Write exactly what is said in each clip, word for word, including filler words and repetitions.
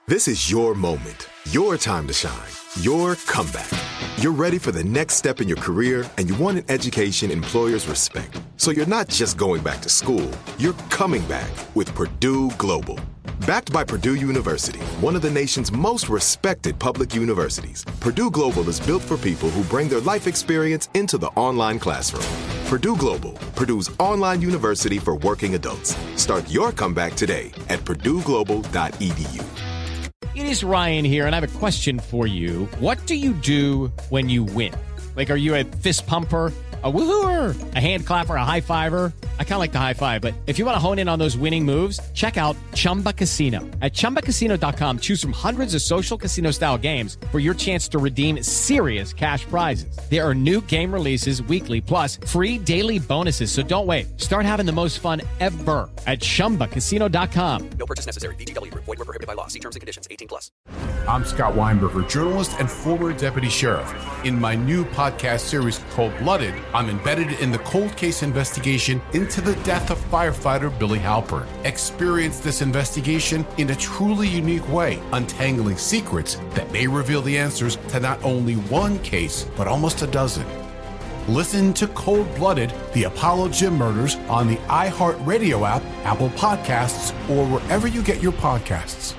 This is your moment, your time to shine, your comeback. You're ready for the next step in your career, and you want an education employers respect. So you're not just going back to school, you're coming back with Purdue Global. Backed by Purdue University, one of the nation's most respected public universities, Purdue Global is built for people who bring their life experience into the online classroom. Purdue Global, Purdue's online university for working adults. Start your comeback today at purdue global dot e d u. It is Ryan here, and I have a question for you. What do you do when you win? Like, are you a fist pumper, a woohooer, a hand clapper, a high fiver? I kind of like the high five, but if you want to hone in on those winning moves, check out Chumba Casino. At chumba casino dot com, choose from hundreds of social casino style games for your chance to redeem serious cash prizes. There are new game releases weekly, plus free daily bonuses. So don't wait. Start having the most fun ever at chumba casino dot com. No purchase necessary. V G W Group. Void where prohibited by law. See terms and conditions. eighteen plus. I'm Scott Weinberger, journalist and former deputy sheriff. In my new podcast series, Cold Blooded, I'm embedded in the cold case investigation into the death of firefighter Billy Halpern. Experience this investigation in a truly unique way, untangling secrets that may reveal the answers to not only one case, but almost a dozen. Listen to Cold Blooded, the Apollo Gym Murders on the iHeartRadio app, Apple Podcasts, or wherever you get your podcasts.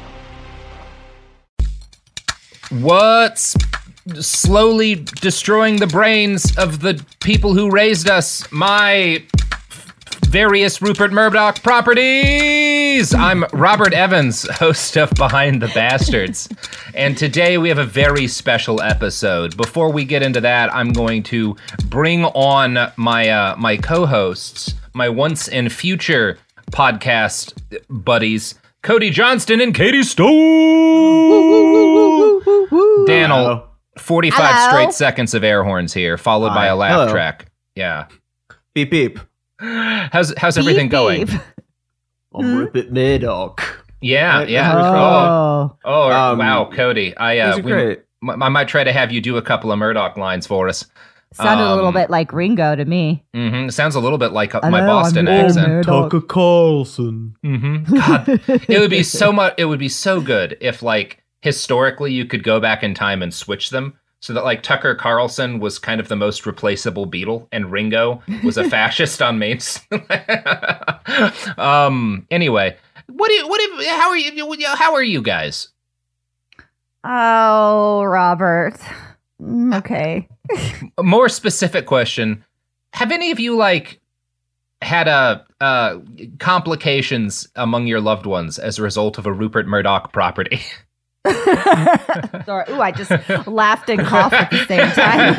What's slowly destroying the brains of the people who raised us? My various Rupert Murdoch properties! I'm Robert Evans, host of Behind the Bastards. And today we have a very special episode. Before we get into that, I'm going to bring on my uh, my co-hosts, my once and future podcast buddies, Cody Johnston and Katie Stowe. Daniel, forty-five Hello. straight seconds of air horns here, followed Hi. by a laugh Hello. track. Yeah. Beep beep. How's how's everything Beep, going? beep. I'm Rupert Murdoch. Yeah, yeah. Oh. Oh, oh Um, wow, Cody. I uh, These are we- great. m- I might try to have you do a couple of Murdoch lines for us. Sounded a little Um, bit like Ringo to me. hmm Sounds a little bit like uh, I my know, Boston I'm accent. Murdoch. Tucker Carlson. hmm God, it would be so much. It would be so good if, like, historically, you could go back in time and switch them, so that, like, Tucker Carlson was kind of the most replaceable Beatle, and Ringo was a fascist on Main Street. um. Anyway, what do you? What? Do you, how are you? How are you guys? Oh, Robert. Mm, Okay. A more specific question: have any of you like had a uh, complications among your loved ones as a result of a Rupert Murdoch property? Sorry. Ooh, I just laughed and coughed at the same time.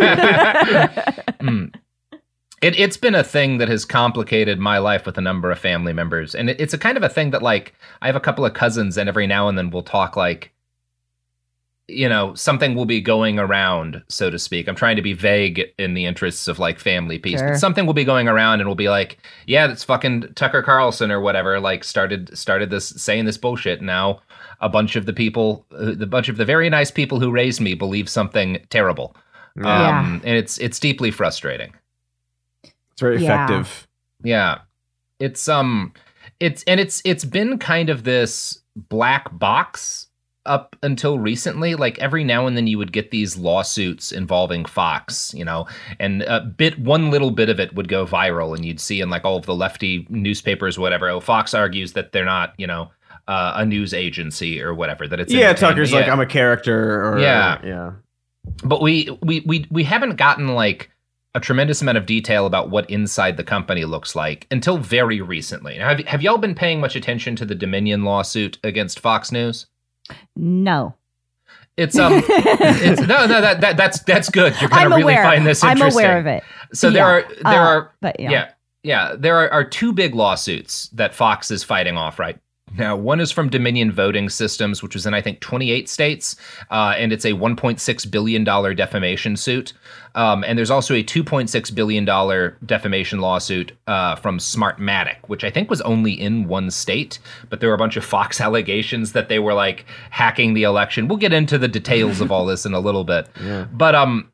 Mm. It, it's been a thing that has complicated my life with a number of family members. And it, it's a kind of a thing that, like, I have a couple of cousins, and every now and then we'll talk, like, you know, something will be going around, so to speak. I'm trying to be vague in the interests of, like, family peace. Sure. But something will be going around, and we'll be like, yeah, that's fucking Tucker Carlson or whatever, like, started started this, saying this bullshit. Now a bunch of the people, uh, the bunch of the very nice people who raised me believe something terrible. Yeah. Um, and it's it's deeply frustrating. It's very Yeah. effective. Yeah. It's um it's and it's it's been kind of this black box up until recently. Like, every now and then you would get these lawsuits involving Fox, you know, and a bit one little bit of it would go viral, and you'd see in, like, all of the lefty newspapers, whatever, oh, Fox argues that they're not, you know, uh, a news agency or whatever, that it's Yeah, independent. Tucker's Yeah. like, I'm a character. Or, Yeah. Yeah. But we, we we we haven't gotten, like, a tremendous amount of detail about what inside the company looks like until very recently. Now, have, have y'all been paying much attention to the Dominion lawsuit against Fox News? No. It's um, it's, no, no, that, that that's that's good. You're gonna I'm really aware. find this I'm interesting. aware of it. So there Yeah. are there Uh, are but yeah. yeah yeah there are, are two big lawsuits that Fox is fighting off right now. One is from Dominion Voting Systems, which was in, I think, twenty-eight states, uh, and it's a one point six billion dollars defamation suit. Um, and there's also a two point six billion dollars defamation lawsuit uh, from Smartmatic, which I think was only in one state, but there were a bunch of Fox allegations that they were, like, hacking the election. We'll get into the details of all this in a little bit. Yeah. But um,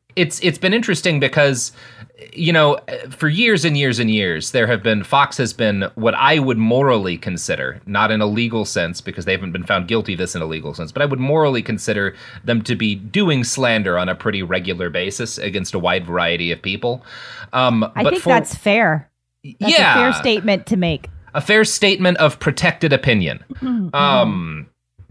it's it's been interesting because, you know, for years and years and years, there have been, Fox has been what I would morally consider, not in a legal sense, because they haven't been found guilty of this in a legal sense, but I would morally consider them to be doing slander on a pretty regular basis against a wide variety of people. Um, I but think for, that's fair. That's yeah, a fair statement to make. A fair statement of protected opinion. Mm-hmm. Um,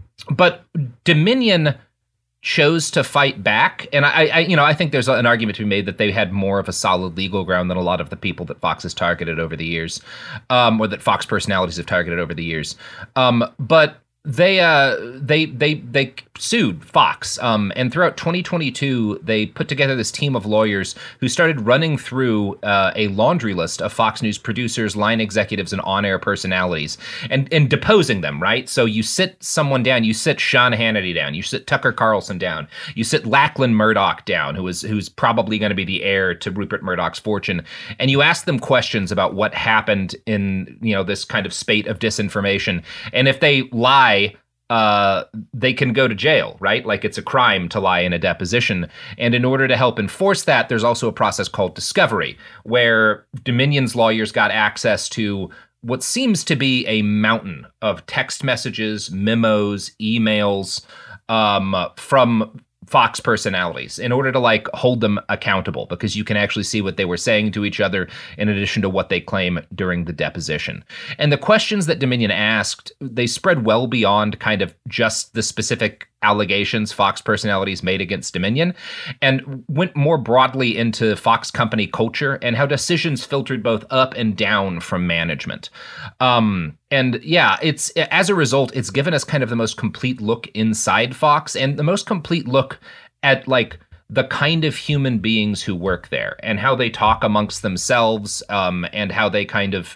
but Dominion chose to fight back, and I, I, you know, I think there's an argument to be made that they had more of a solid legal ground than a lot of the people that Fox has targeted over the years, um, or that Fox personalities have targeted over the years. Um, but they, uh, they, they, they sued Fox, um, and throughout twenty twenty-two, they put together this team of lawyers who started running through uh, a laundry list of Fox News producers, line executives, and on-air personalities, and and deposing them. Right, so you sit someone down, you sit Sean Hannity down, you sit Tucker Carlson down, you sit Lachlan Murdoch down, who is who's probably going to be the heir to Rupert Murdoch's fortune, and you ask them questions about what happened in, you know, this kind of spate of disinformation, and if they lie, uh, they can go to jail, right? Like it's a crime to lie in a deposition. And in order to help enforce that, there's also a process called discovery, where Dominion's lawyers got access to what seems to be a mountain of text messages, memos, emails, um, from Fox personalities in order to like hold them accountable, because you can actually see what they were saying to each other in addition to what they claim during the deposition. And the questions that Dominion asked, they spread well beyond kind of just the specific allegations Fox personalities made against Dominion, and went more broadly into Fox company culture and how decisions filtered both up and down from management. Um, and yeah, it's as a result, it's given us kind of the most complete look inside Fox and the most complete look at like the kind of human beings who work there and how they talk amongst themselves, um, and how they kind of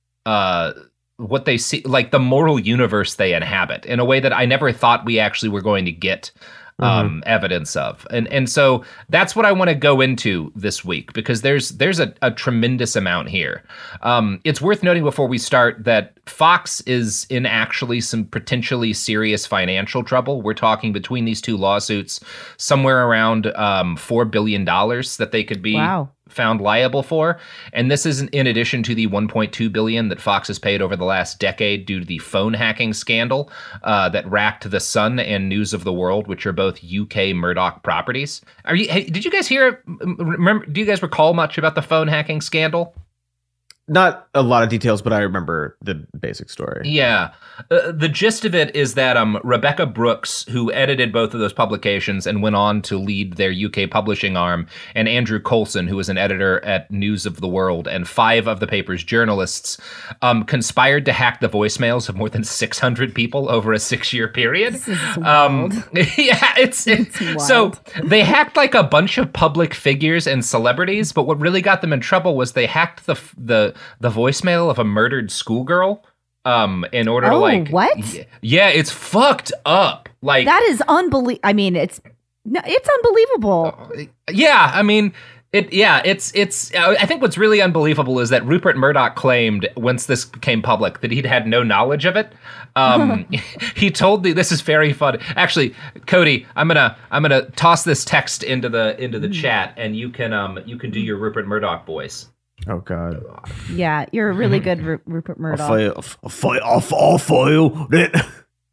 uh, what they see, like the moral universe they inhabit in a way that I never thought we actually were going to get um, mm-hmm. evidence of. And and so that's what I want to go into this week, because there's there's a, a tremendous amount here. Um, it's worth noting before we start that Fox is in actually some potentially serious financial trouble. We're talking between these two lawsuits somewhere around um, four billion dollars that they could be wow. found liable for. And this is in addition to the one point two billion dollars that Fox has paid over the last decade due to the phone hacking scandal uh, that racked The Sun and News of the World, which are both U K Murdoch properties. Are you? Hey, did you guys hear? Remember? Do you guys recall much about the phone hacking scandal? Not a lot of details, but I remember the basic story. Yeah. Uh, the gist of it is that um, Rebecca Brooks, who edited both of those publications and went on to lead their U K publishing arm, and Andrew Coulson, who was an editor at News of the World, and five of the paper's journalists, um, conspired to hack the voicemails of more than six hundred people over a six-year period. This is um, wild. yeah, it's, it's wild. So they hacked like a bunch of public figures and celebrities, but what really got them in trouble was they hacked the the the voicemail of a murdered schoolgirl um in order oh, to like what? Yeah, it's fucked up. Like that is unbelievable. I mean, it's no, it's unbelievable. Yeah, I mean it yeah, it's it's I think what's really unbelievable is that Rupert Murdoch claimed once this became public that he'd had no knowledge of it. Um he told the this is very fun. Actually, Cody, I'm going to I'm going to toss this text into the into the chat, and you can um you can do your Rupert Murdoch voice. Oh God! Yeah, you're a really good Ru- Rupert Murdoch. I'll file, I'll file, I'll, I'll file it.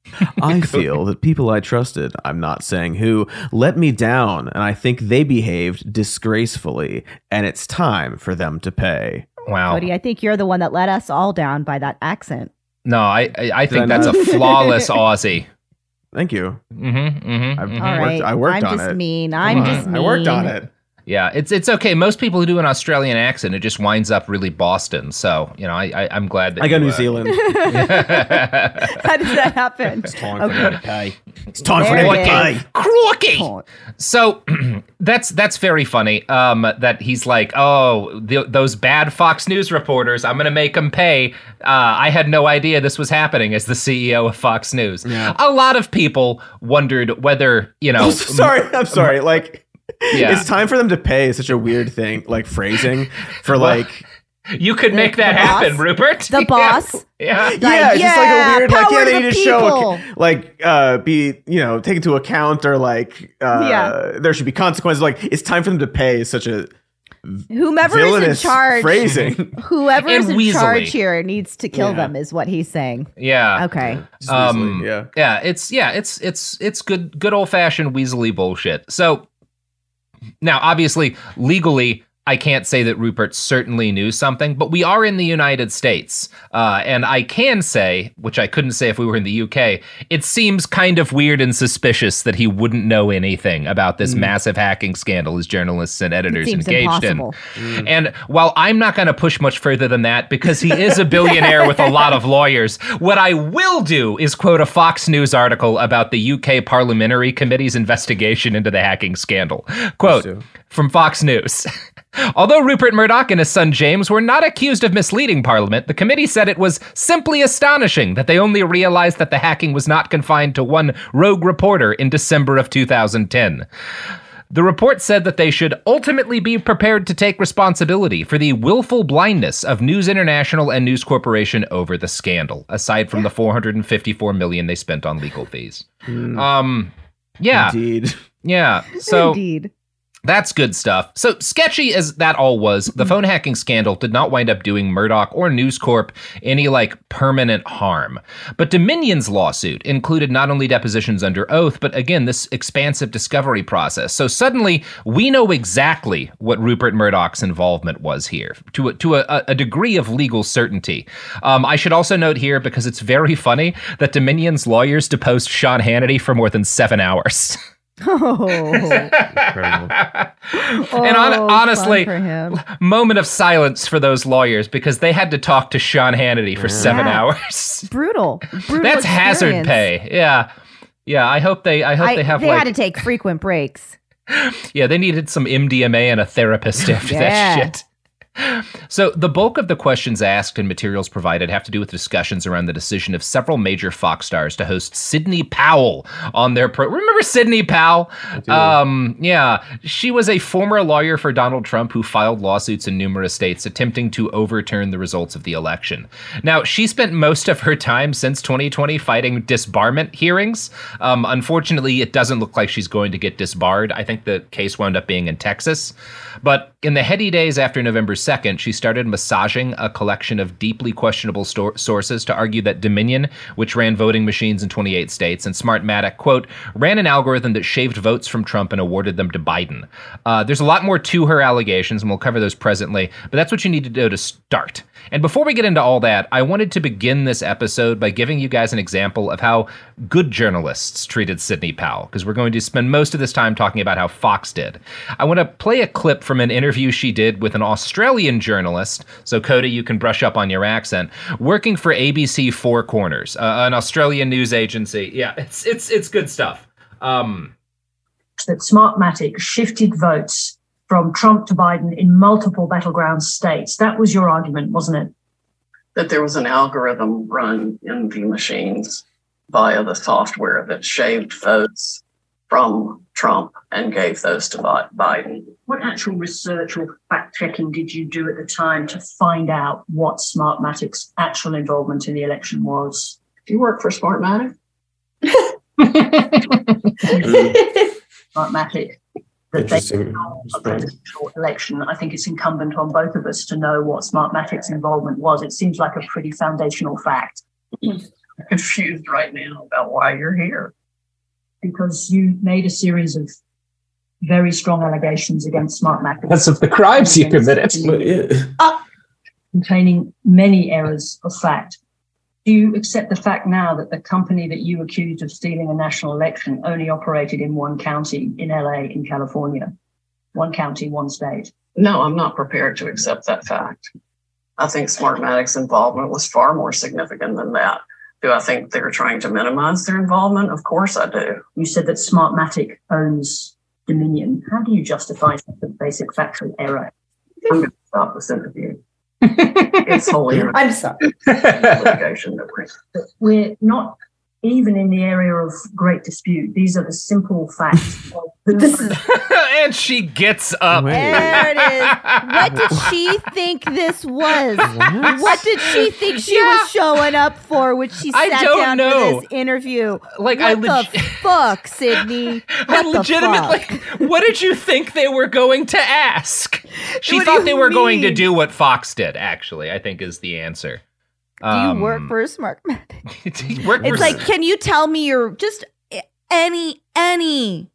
I feel that people I trusted, I'm not saying who, let me down, and I think they behaved disgracefully, and it's time for them to pay. Wow, Cody, I think you're the one that let us all down by that accent. No, I I, I think I that's a flawless Aussie. Thank you. Mm-hmm, mm-hmm, I've mm-hmm. All right, worked, I worked I'm on just it. mean. I'm just mean. I worked on it. Yeah, it's it's okay. Most people who do an Australian accent, it just winds up really Boston. So, you know, I, I, I'm glad that I you, got New uh, Zealand. How does that happen? It's time Okay. for them to pay. It's time for There them to it pay. is. Croaky. Oh. So that's that's very funny. Um, that he's like, oh, the, those bad Fox News reporters, I'm going to make them pay. Uh, I had no idea this was happening as the C E O of Fox News. Yeah. A lot of people wondered whether, you know. Oh, sorry, I'm sorry. Like, Yeah. it's time for them to pay is such a weird thing, like phrasing for like. You could The- make that the happen, boss? Rupert. The boss? Yeah. Like, yeah, it's just like yeah, a weird, like, power yeah, to they the need to show, people. like, uh, be, you know, take into account or, like, uh, Yeah. there should be consequences. Like, it's time for them to pay is such a Whomever is in villainous charge, phrasing. whoever is And in weaselly. charge here needs to kill Yeah. them, is what he's saying. Yeah. Okay. Just Um, easily, yeah. Yeah, it's yeah, it's it's it's good good old fashioned weaselly bullshit. So now, obviously, legally, I can't say that Rupert certainly knew something, but we are in the United States, uh, and I can say, which I couldn't say if we were in the U K, it seems kind of weird and suspicious that he wouldn't know anything about this massive hacking scandal his journalists and editors Seems engaged impossible. in. And while I'm not going to push much further than that, because he is a billionaire with a lot of lawyers, what I will do is quote a Fox News article about the U K Parliamentary Committee's investigation into the hacking scandal. Quote do. from Fox News. Although Rupert Murdoch and his son James were not accused of misleading Parliament, the committee said it was simply astonishing that they only realized that the hacking was not confined to one rogue reporter in December of two thousand ten. The report said that they should ultimately be prepared to take responsibility for the willful blindness of News International and News Corporation over the scandal, aside from the four hundred fifty-four million dollars they spent on legal fees. Um, yeah, Indeed. yeah. So Indeed. that's good stuff. So sketchy as that all was, the phone hacking scandal did not wind up doing Murdoch or News Corp any like permanent harm. But Dominion's lawsuit included not only depositions under oath, but again, this expansive discovery process. So suddenly we know exactly what Rupert Murdoch's involvement was here to a, to a, a degree of legal certainty. Um, I should also note here, because it's very funny, that Dominion's lawyers deposed Sean Hannity for more than seven hours. Oh, Incredible. And hon- Oh, honestly, fun for him. moment of silence for those lawyers, because they had to talk to Sean Hannity for seven Yeah. hours. brutal. brutal That's hazard experience. pay. Yeah, yeah. I hope they. I hope I, they have they like. had to take frequent breaks. Yeah, they needed some M D M A and a therapist after Yeah. that shit. So the bulk of the questions asked and materials provided have to do with discussions around the decision of several major Fox stars to host Sidney Powell on their pro. Remember Sidney Powell? Um, yeah, she was a former lawyer for Donald Trump who filed lawsuits in numerous states attempting to overturn the results of the election. Now, she spent most of her time since twenty twenty fighting disbarment hearings. Um, unfortunately, it doesn't look like she's going to get disbarred. I think the case wound up being in Texas. But in the heady days after November second, she started massaging a collection of deeply questionable sto- sources to argue that Dominion, which ran voting machines in twenty-eight states, and Smartmatic, quote, ran an algorithm that shaved votes from Trump and awarded them to Biden. Uh, there's a lot more to her allegations, and we'll cover those presently, but that's what you need to do to start. And before we get into all that, I wanted to begin this episode by giving you guys an example of how good journalists treated Sidney Powell, because we're going to spend most of this time talking about how Fox did. I want to play a clip from an interview she did with an Australian journalist, so Cody, you can brush up on your accent, working for A B C Four Corners, uh, an Australian news agency. Yeah, it's it's it's good stuff. Um, that Smartmatic shifted votes from Trump to Biden in multiple battleground states. That was your argument, wasn't it? That there was an algorithm run in the machines via the software that shaved votes from Trump and gave those to Bi- Biden. What actual research or fact-checking did you do at the time to find out what Smartmatic's actual involvement in the election was? Do you work for Smartmatic? Smartmatic. That they control a presidential election. I think it's incumbent on both of us to know what Smartmatic's involvement was. It seems like a pretty foundational fact. I'm confused right now about why you're here. Because you made a series of very strong allegations against Smartmatic. Because of the crimes you committed. Containing many errors of fact. Do you accept the fact now that the company that you accused of stealing a national election only operated in one county in L A in California? One county, one state. No, I'm not prepared to accept that fact. I think Smartmatic's involvement was far more significant than that. Do I think they're trying to minimize their involvement? Of course I do. You said that Smartmatic owns Dominion. How do you justify such a basic factual error? I'm going to stop this interview. It's wholly I'm sorry. litigation that we're We're not even in the area of great dispute, these are the simple facts. Of who This is And she gets up. there it is. What did she think this was? What did she think she Yeah. was showing up for when she I sat don't down know. for this interview? Like, what I the leg- fuck, Sydney? What I the legitimately, fuck? what did you think they were going to ask? She What do thought you they were going to mean? do what Fox did, actually, I think is the answer. Do you work for a smart man? you work It's for like, can you tell me your just any any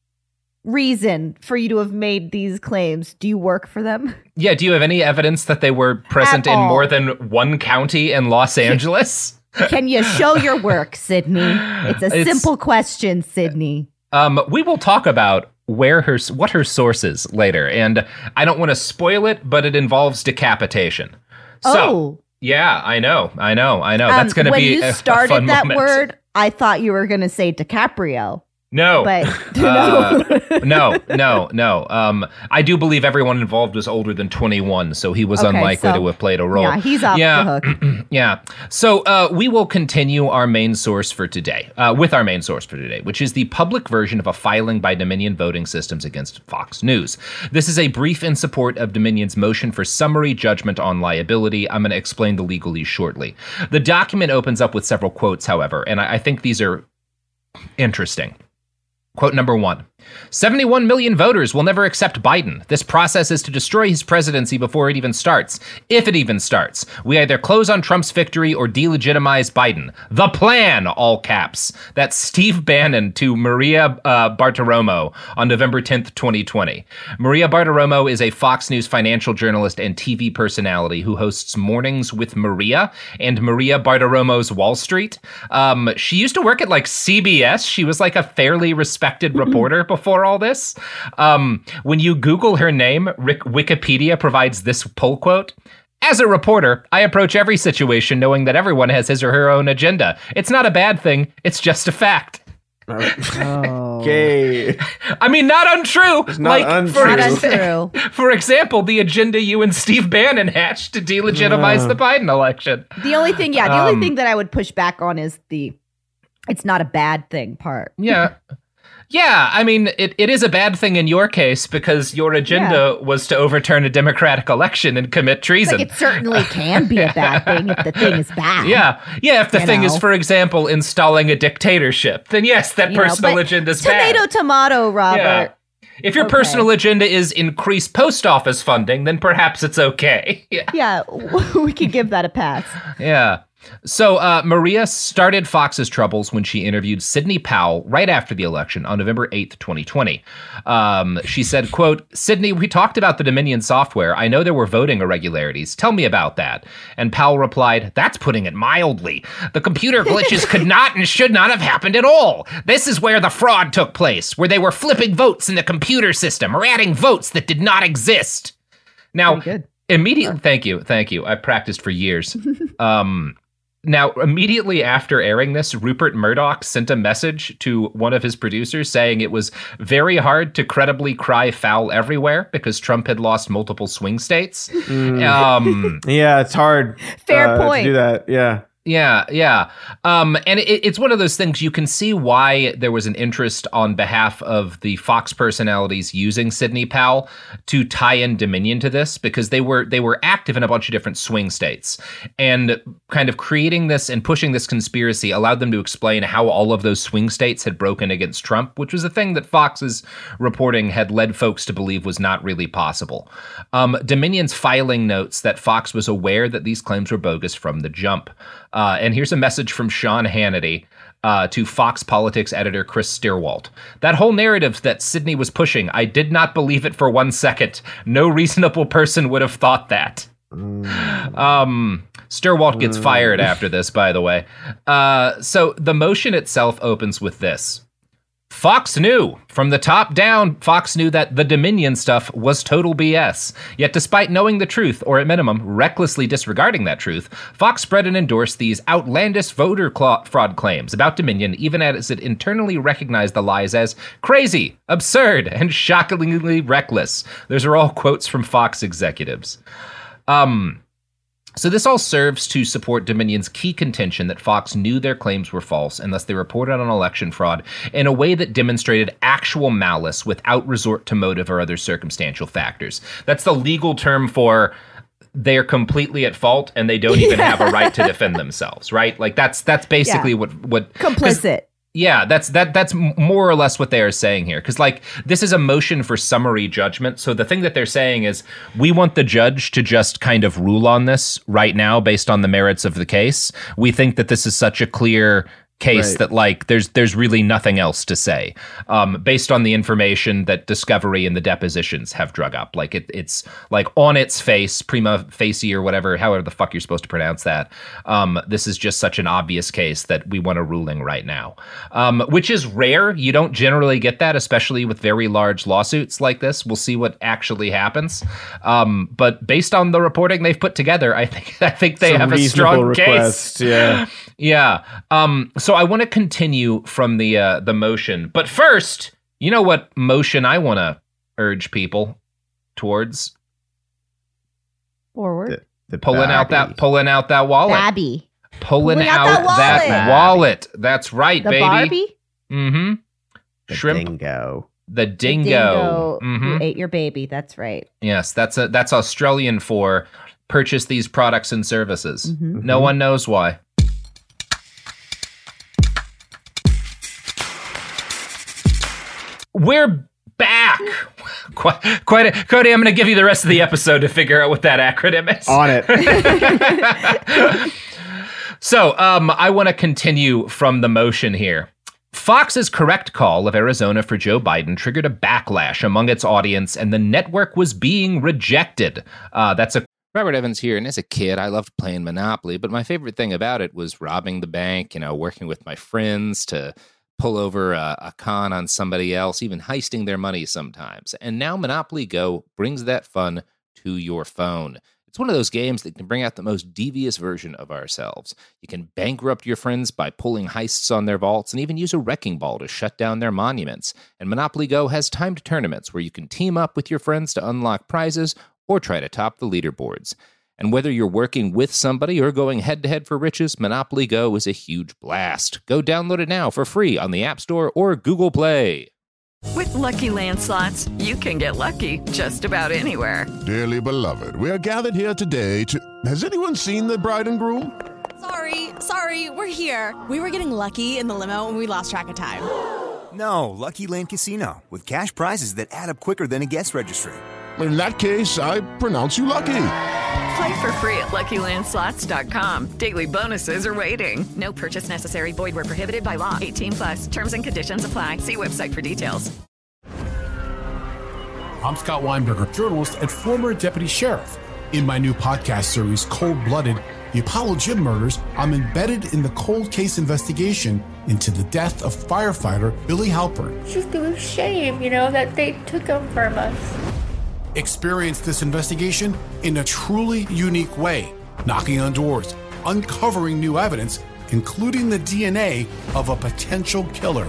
reason for you to have made these claims? Do you work for them? Yeah, do you have any evidence that they were present At in all. more than one county in Los Angeles? Can you show your work, Sydney? It's a It's- simple question, Sydney. Um, we will talk about where her what her source is later, and I don't want to spoil it, but it involves decapitation. So, Oh. yeah, I know, I know, I know. That's Um, going to when be you a, a started fun that moment. word, I thought you were going to say DiCaprio, No, but Uh, no, no, no. Um, I do believe everyone involved was older than twenty-one, so he was Okay, unlikely so- to have played a role. yeah, he's off yeah. the hook. Yeah. So uh, we will continue our main source for today, uh, with our main source for today, which is the public version of a filing by Dominion Voting Systems against Fox News. This is a brief in support of Dominion's motion for summary judgment on liability. I'm going to explain the legalese shortly. The document opens up with several quotes, however, and I, I think these are interesting. Quote number one. seventy-one million voters will never accept Biden. This process is to destroy his presidency before it even starts. If it even starts, we either close on Trump's victory or delegitimize Biden. The plan, all caps. That's Steve Bannon to Maria uh, Bartiromo on November tenth, twenty twenty. Maria Bartiromo is a Fox News financial journalist and T V personality who hosts Mornings with Maria and Maria Bartiromo's Wall Street. Um, she used to work at like C B S. She was like a fairly respected reporter before all this. Um, when you Google her name, Rick, Wikipedia provides this pull quote. As a reporter, I approach every situation knowing that everyone has his or her own agenda. It's not a bad thing. It's just a fact. Okay. I mean, not untrue. not like, untrue. For, Not ex- untrue. for example, the agenda you and Steve Bannon hatched to delegitimize the Biden election. The only thing, yeah, the Um, only thing that I would push back on is the it's not a bad thing part. Yeah. Yeah, I mean, it, it is a bad thing in your case because your agenda was to overturn a democratic election and commit treason. Like it certainly can be a bad thing if the thing is bad. Yeah, yeah. If the You thing is, know. for example, installing a dictatorship, then yes, that You know, personal but agenda is tomato, bad. tomato, Robert. Yeah. If your Okay. personal agenda is increase post office funding, then perhaps it's okay. Yeah. Yeah, we could give that a pass. Yeah. So uh, Maria started Fox's troubles when she interviewed Sidney Powell right after the election on November eighth, twenty twenty. Um, she said, quote, Sidney, we talked about the Dominion software. I know there were voting irregularities. Tell me about that. And Powell replied, that's putting it mildly. The computer glitches could not and should not have happened at all. This is where the fraud took place, where they were flipping votes in the computer system or adding votes that did not exist. Now, Pretty good. immediately, thank you, thank you. I practiced for years. Um, now, immediately after airing this, Rupert Murdoch sent a message to one of his producers saying it was very hard to credibly cry foul everywhere because Trump had lost multiple swing states. Um, Yeah, it's hard. Fair uh, point. To do that. Yeah. Yeah, yeah. Um, and it, it's one of those things you can see why there was an interest on behalf of the Fox personalities using Sidney Powell to tie in Dominion to this, because they were they were active in a bunch of different swing states. And kind of creating this and pushing this conspiracy allowed them to explain how all of those swing states had broken against Trump, which was a thing that Fox's reporting had led folks to believe was not really possible. Um, Dominion's filing notes that Fox was aware that these claims were bogus from the jump. Uh, and here's a message from Sean Hannity uh, to Fox Politics editor Chris Stirwalt. That whole narrative that Sidney was pushing, I did not believe it for one second. No reasonable person would have thought that. Mm. Um, Stirwalt gets fired after this, by the way. Uh, so the motion itself opens with this. Fox knew. From the top down, Fox knew that the Dominion stuff was total B S. Yet despite knowing the truth, or at minimum, recklessly disregarding that truth, Fox spread and endorsed these outlandish voter cl- fraud claims about Dominion, even as it internally recognized the lies as crazy, absurd, and shockingly reckless. Those are all quotes from Fox executives. Um... So this all serves to support Dominion's key contention that Fox knew their claims were false and thus they reported on election fraud in a way that demonstrated actual malice without resort to motive or other circumstantial factors. That's the legal term for they're completely at fault and they don't even have a right to defend themselves, right? Like that's that's basically yeah. what what complicit. Yeah, that's that that's more or less what they are saying here. Because, like, this is a motion for summary judgment. So the thing that they're saying is we want the judge to just kind of rule on this right now based on the merits of the case. We think that this is such a clear case right. that, like, there's there's really nothing else to say um, based on the information that discovery and the depositions have drug up. Like, it, it's, like, on its face, prima facie or whatever, however the fuck you're supposed to pronounce that. Um, this is just such an obvious case that we want a ruling right now, um, which is rare. You don't generally get that, especially with very large lawsuits like this. We'll see what actually happens. Um, but based on the reporting they've put together, I think I think they Some have a strong request, case. Yeah. Yeah. Um, so I want to continue from the uh, the motion. But first, you know what motion I want to urge people towards? Forward. The, the pulling babby. out that pulling out that wallet. Babby. Pulling, Pulling out, out that that wallet. wallet. That's right, The baby. Barbie? Mm-hmm. The Shrimp. dingo. The dingo. The dingo Mhm. who ate your baby. That's right. Yes, that's a that's Australian for purchase these products and services. Mhm. No one knows why. We're back. Quite, quite a, Cody, I'm going to give you the rest of the episode to figure out what that acronym is. On it. So, um, I want to continue from the motion here. Fox's correct call of Arizona for Joe Biden triggered a backlash among its audience, and the network was being rejected. Uh, that's a Robert Evans here, and as a kid, I loved playing Monopoly, but my favorite thing about it was robbing the bank, you know, working with my friends to pull over a, a con on somebody else, even heisting their money sometimes. And now Monopoly Go brings that fun to your phone. It's one of those games that can bring out the most devious version of ourselves. You can bankrupt your friends by pulling heists on their vaults and even use a wrecking ball to shut down their monuments. And Monopoly Go has timed tournaments where you can team up with your friends to unlock prizes or try to top the leaderboards. And whether you're working with somebody or going head-to-head for riches, Monopoly Go is a huge blast. Go download it now for free on the App Store or Google Play. With Lucky Land Slots, you can get lucky just about anywhere. Dearly beloved, we are gathered here today to... Has anyone seen the bride and groom? Sorry, sorry, we're here. We were getting lucky in the limo and we lost track of time. No, Lucky Land Casino, with cash prizes that add up quicker than a guest registry. In that case, I pronounce you lucky. Play for free at Lucky Land Slots dot com. Daily bonuses are waiting. No purchase necessary. Void where prohibited by law. eighteen plus. Terms and conditions apply. See website for details. I'm Scott Weinberger, journalist and former deputy sheriff. In my new podcast series, Cold Blooded, The Apollo Gym Murders, I'm embedded in the cold case investigation into the death of firefighter Billy Halpern. It's just a shame, you know, that they took him from us. Experience this investigation in a truly unique way, knocking on doors, uncovering new evidence, including the D N A of a potential killer.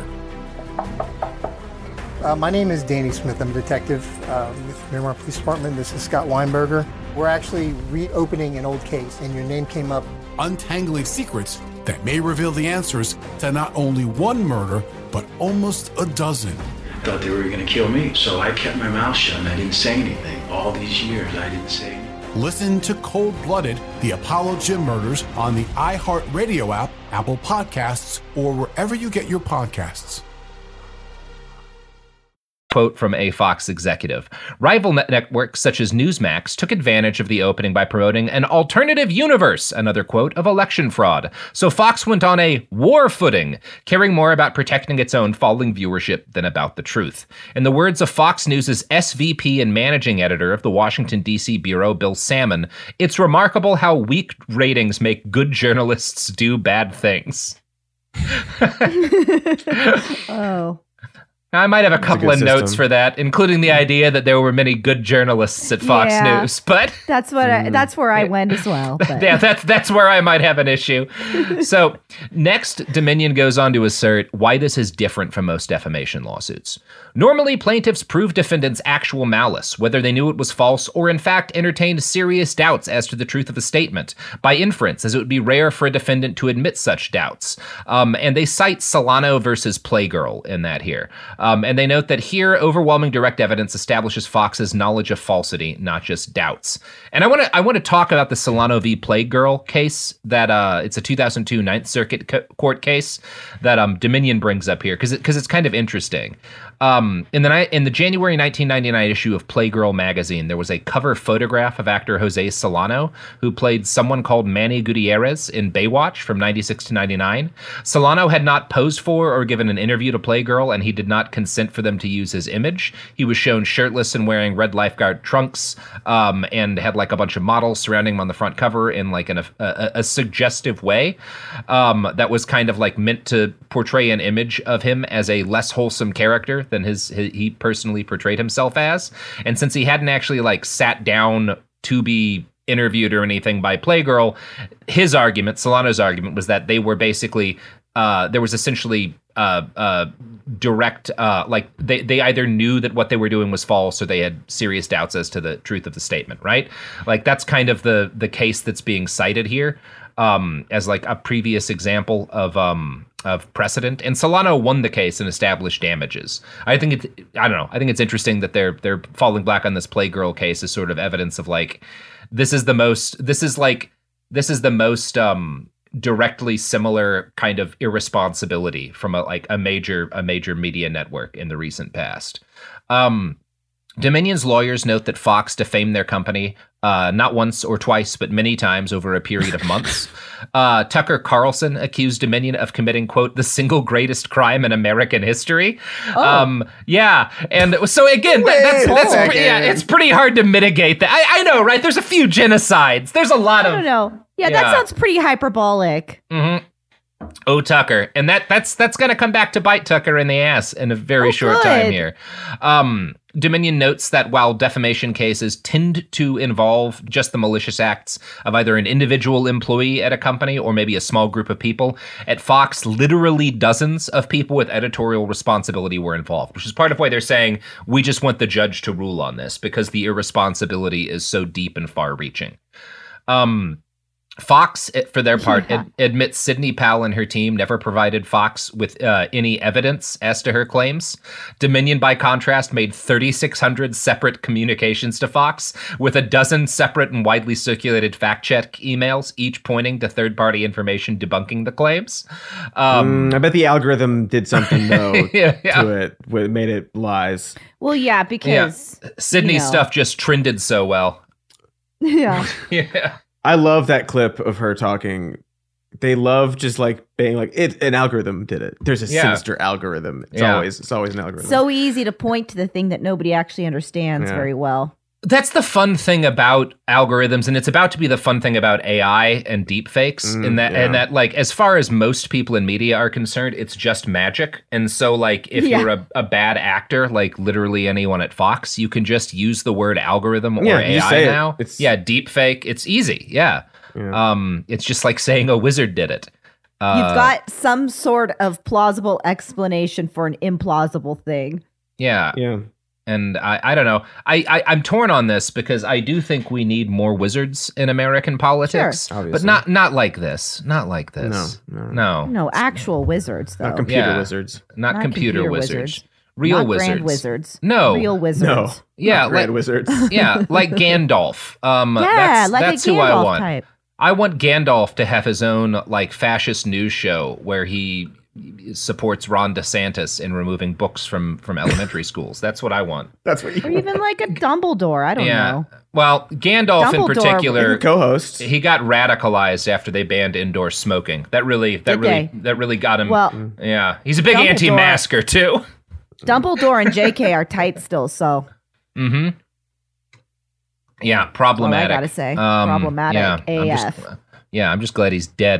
Uh, my name is Danny Smith. I'm a detective uh, with Miramar Police Department. This is Scott Weinberger. We're actually reopening an old case, and your name came up. Untangling secrets that may reveal the answers to not only one murder, but almost a dozen. I thought they were going to kill me, so I kept my mouth shut and I didn't say anything. All these years, I didn't say anything. Listen to Cold Blooded, The Apollo Gym Murders on the iHeartRadio app, Apple Podcasts, or wherever you get your podcasts. Quote from a Fox executive. Rival net- networks such as Newsmax took advantage of the opening by promoting an alternative universe, another quote, of election fraud. So Fox went on a war footing, caring more about protecting its own falling viewership than about the truth. In the words of Fox News' S V P and managing editor of the Washington, D C bureau, Bill Salmon, it's remarkable how weak ratings make good journalists do bad things. Oh. I might have a It's a couple good of notes system. for that, including the idea that there were many good journalists at Fox Yeah. News, but That's what. I, that's where I went as well. But. yeah, that's that's where I might have an issue. So next, Dominion goes on to assert why this is different from most defamation lawsuits. Normally, plaintiffs prove defendants' actual malice, whether they knew it was false or in fact entertained serious doubts as to the truth of a statement, by inference, as it would be rare for a defendant to admit such doubts. Um, and they cite Solano versus Playgirl in that here. Um, and they note that here, overwhelming direct evidence establishes Fox's knowledge of falsity, not just doubts. And I want to I want to talk about the Solano v. Playgirl case that uh, it's a two thousand two Ninth Circuit co- court case that um, Dominion brings up here because because it, it's kind of interesting. Um, in the ni- in the January nineteen ninety-nine issue of Playgirl magazine, there was a cover photograph of actor Jose Solano, who played someone called Manny Gutierrez in Baywatch from ninety-six to ninety-nine. Solano had not posed for or given an interview to Playgirl, and he did not consent for them to use his image. He was shown shirtless and wearing red lifeguard trunks, um, and had like a bunch of models surrounding him on the front cover in like an, a, a, a suggestive way um, that was kind of like meant to portray an image of him as a less wholesome character than his, his he personally portrayed himself as. And since he hadn't actually like sat down to be interviewed or anything by Playgirl, his argument, Solano's argument, was that they were basically uh, there was essentially uh, uh, direct uh, like they they either knew that what they were doing was false or they had serious doubts as to the truth of the statement, right? Like that's kind of the the case that's being cited here um, as like a previous example of um, of precedent. And Solano won the case and established damages. I think it's I don't know. I think it's interesting that they're they're falling black on this Playgirl case as sort of evidence of like this is the most this is like this is the most um, directly similar kind of irresponsibility from a like a major a major media network in the recent past. Um, Dominion's lawyers note that Fox defamed their company uh, not once or twice, but many times over a period of months. Uh, Tucker Carlson accused Dominion of committing, quote, the single greatest crime in American history. Oh. Um, yeah. And so again, that, that's, that's pretty, yeah, it's pretty hard to mitigate that. I, I know, right? There's a few genocides. There's a lot of... I don't know. Yeah, Yeah. that sounds pretty hyperbolic. Mm-hmm. Oh, Tucker. And that that's that's going to come back to bite Tucker in the ass in a very Oh, short good. time here. Um, Dominion notes that while defamation cases tend to involve just the malicious acts of either an individual employee at a company or maybe a small group of people, at Fox, literally dozens of people with editorial responsibility were involved, which is part of why they're saying we just want the judge to rule on this because the irresponsibility is so deep and far-reaching. Um, Fox, for their part, Yeah. ad- admits Sidney Powell and her team never provided Fox with uh, any evidence as to her claims. Dominion, by contrast, made thirty-six hundred separate communications to Fox with a dozen separate and widely circulated fact-check emails, each pointing to third-party information debunking the claims. Um, Mm, I bet the algorithm did something though Yeah, yeah. to it, what made it lies. Well, yeah, because yeah. Sydney's you know. stuff just trended so well. yeah. Yeah. I love that clip of her talking. They love just like being like it. An algorithm did it. There's a Yeah. sinister algorithm. It's Yeah. always it's always an algorithm. So easy to point to the thing that nobody actually understands Yeah. very well. That's the fun thing about algorithms, and it's about to be the fun thing about A I and deepfakes. Mm, in that, yeah. and that, like, as far as most people in media are concerned, it's just magic. And so, like, if Yeah. you're a, a bad actor, like literally anyone at Fox, you can just use the word algorithm or Yeah, you A I say it. now. It's- yeah, deepfake. It's easy. Yeah. Yeah. Um, it's just like saying a wizard did it. Uh, You've got some sort of plausible explanation for an implausible thing. yeah. yeah. And I, I don't know. I, I, I'm torn on this because I do think we need more wizards in American politics, Sure. but Obviously. not not like this. Not like this. No, no. no, No, actual wizards, though. Not computer Yeah. wizards. not, Not computer, computer wizards. wizards. Real Not wizards. grand wizards. No, Real wizards. No. yeah, Not grand like wizards. yeah, like Gandalf. Um, Yeah, that's, like that's a who I Gandalf want. type. I want Gandalf to have his own like fascist news show where he supports Ron DeSantis in removing books from from elementary schools. That's what I want. That's what you Or even like a Dumbledore. I don't yeah. know. Well, Gandalf in Dumbledore- particular, co-host. he got radicalized after they banned indoor smoking. That really, that Did really, they? that really got him. Well, yeah, he's a big Dumbledore- anti-masker too. Dumbledore and J K are tight still, so Mm-hmm. Yeah, problematic. gotta say. Um, Problematic yeah, I'm A just- F. yeah, I'm just glad he's dead.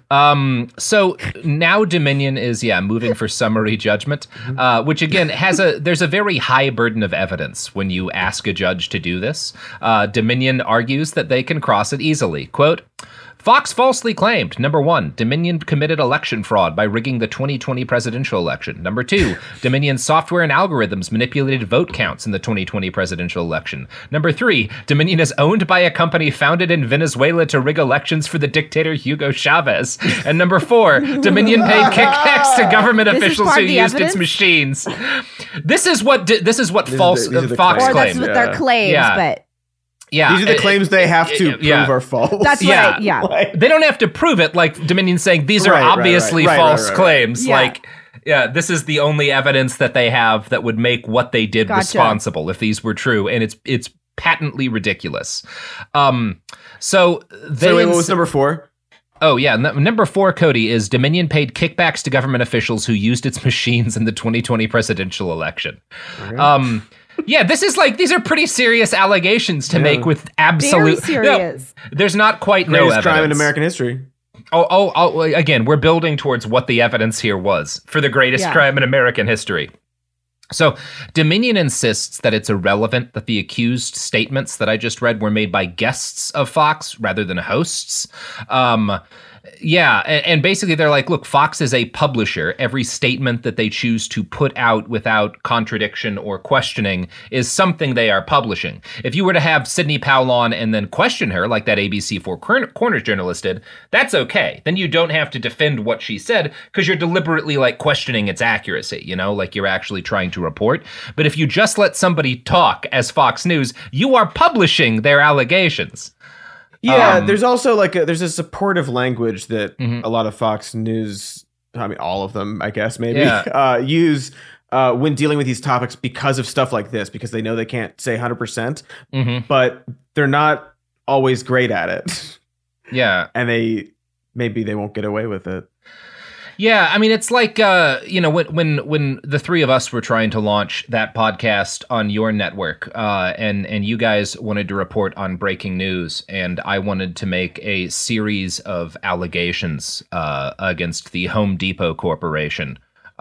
Um, so now Dominion is, yeah, moving for summary judgment, uh, which again has a, there's a very high burden of evidence when you ask a judge to do this. Uh, Dominion argues that they can cross it easily. Quote, Fox falsely claimed, number one, Dominion committed election fraud by rigging the twenty twenty presidential election. Number two, Dominion's software and algorithms manipulated vote counts in the twenty twenty presidential election. Number three, Dominion is owned by a company founded in Venezuela to rig elections for the dictator Hugo Chavez. And number four, Dominion paid kickbacks to government This is officials part who of the used evidence? its machines. This is what di- this is what These are false the- these are the Fox claims. Or that's claimed. what their claims, Yeah. but Yeah, These are the it- claims they have to it- prove yeah. are false. that's Yeah. what I, yeah. Like- They don't have to prove it. Like Dominion's saying, these are Right, right, obviously right, right, false right, right, right. claims. Yeah. Like, yeah, this is the only evidence that they have that would make what they did Gotcha. responsible if these were true, and it's it's patently ridiculous. Um, so they So wait, what ins- was number four? Oh, yeah. N- number four, Cody, is Dominion paid kickbacks to government officials who used its machines in the twenty twenty presidential election. Um, yeah, this is like, these are pretty serious allegations to Yeah. make with Very absolute. serious. No, there's not quite no Greatest evidence. crime in American history. Oh, oh, oh, again, we're building towards what the evidence here was for the greatest Yeah. crime in American history. So, Dominion insists that it's irrelevant that the accused statements that I just read were made by guests of Fox rather than hosts. Um, yeah, and, and basically they're like, look, Fox is a publisher. Every statement that they choose to put out without contradiction or questioning is something they are publishing. If you were to have Sidney Powell on and then question her, like that A B C Four Corners journalist did, that's okay. Then you don't have to defend what she said because you're deliberately like questioning its accuracy, you know, like you're actually trying to report. But if you just let somebody talk as Fox News, you are publishing their allegations. Yeah, Um, there's also like a, there's a supportive language that Mhm. a lot of Fox News, I mean all of them, I guess maybe, Yeah. uh, use uh, when dealing with these topics because of stuff like this, because they know they can't say one hundred percent, Mhm. but they're not always great at it, Yeah. and they maybe they won't get away with it. Yeah, I mean, it's like, uh, you know, when when when the three of us were trying to launch that podcast on your network, uh, and and you guys wanted to report on breaking news, and I wanted to make a series of allegations uh, against the Home Depot Corporation,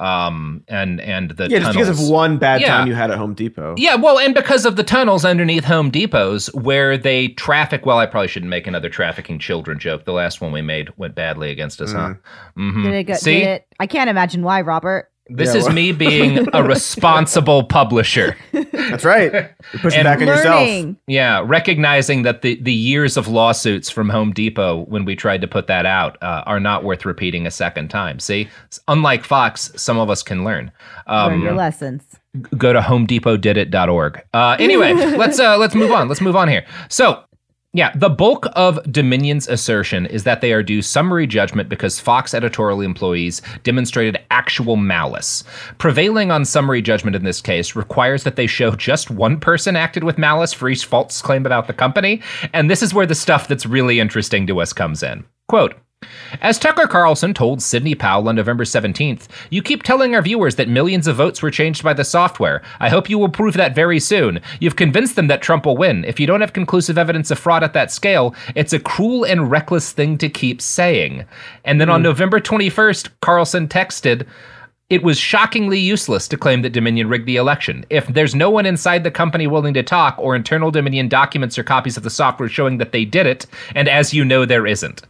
um, and and the Yeah, just tunnels. because of one bad Yeah. time you had at Home Depot. Yeah, well, and because of the tunnels underneath Home Depots where they traffic. Well, I probably shouldn't make another trafficking children joke. The last one we made went badly against us, huh? Mm-hmm. Did it go, See, did it? I can't imagine why, Robert. this Yeah, is well- me being a responsible publisher. That's right. You're pushing And back on yourself. Learning. Yeah, recognizing that the, the years of lawsuits from Home Depot when we tried to put that out uh, are not worth repeating a second time. See, unlike Fox, some of us can learn. Learn Um, your lessons. go to home depot did it dot org. Uh, anyway, let's uh, let's move on. Let's move on here. So, yeah, the bulk of Dominion's assertion is that they are due summary judgment because Fox editorial employees demonstrated actual malice. Prevailing on summary judgment in this case requires that they show just one person acted with malice for each false claim about the company, and this is where the stuff that's really interesting to us comes in. Quote, as Tucker Carlson told Sidney Powell on November seventeenth, you keep telling our viewers that millions of votes were changed by the software. I hope you will prove that very soon. You've convinced them that Trump will win. If you don't have conclusive evidence of fraud at that scale, it's a cruel and reckless thing to keep saying. And then on November twenty-first, Carlson texted, it was shockingly useless to claim that Dominion rigged the election. If there's no one inside the company willing to talk or internal Dominion documents or copies of the software showing that they did it, and as you know, there isn't.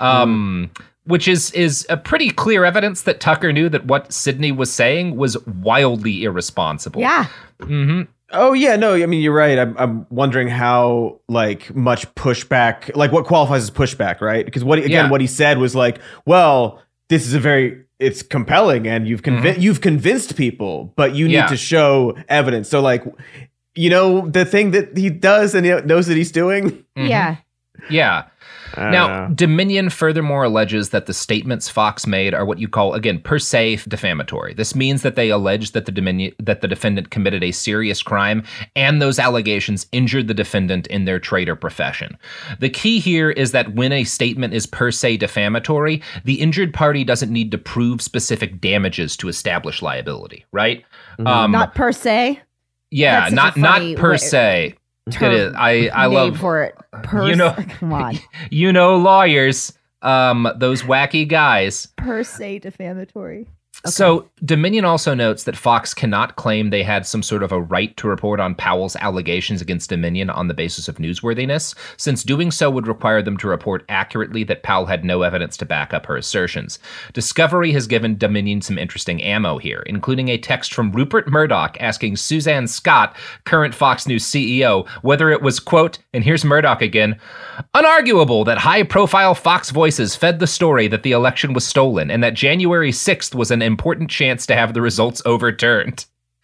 Um, mm. Which is is a pretty clear evidence that Tucker knew that what Sidney was saying was wildly irresponsible. Yeah. Mm-hmm. Oh yeah, no, I mean you're right. I'm I'm wondering how like much pushback, like what qualifies as pushback, right? Because what again, Yeah. what he said was like, well, this is a very it's compelling, and you've convinced Mm-hmm. you've convinced people, but you need Yeah. to show evidence. So like, you know, the thing that he does and he knows that he's doing. Mm-hmm. Yeah. Yeah. I don't Now, know. Dominion furthermore alleges that the statements Fox made are what you call, again, per se defamatory. This means that they allege that the Dominion that the defendant committed a serious crime, and those allegations injured the defendant in their trade or profession. The key here is that when a statement is per se defamatory, the injured party doesn't need to prove specific damages to establish liability, right? Um, Not per se. yeah, That's such not a not funny per way- se. It term is. I I name love for it. Per you know. Come on. You know, lawyers. Um, those wacky guys. Per se defamatory. Okay. So Dominion also notes that Fox cannot claim they had some sort of a right to report on Powell's allegations against Dominion on the basis of newsworthiness, since doing so would require them to report accurately that Powell had no evidence to back up her assertions. Discovery has given Dominion some interesting ammo here, including a text from Rupert Murdoch asking Suzanne Scott, current Fox News C E O, whether it was, quote, and here's Murdoch again, unarguable that high-profile Fox voices fed the story that the election was stolen and that January sixth was an important chance to have the results overturned.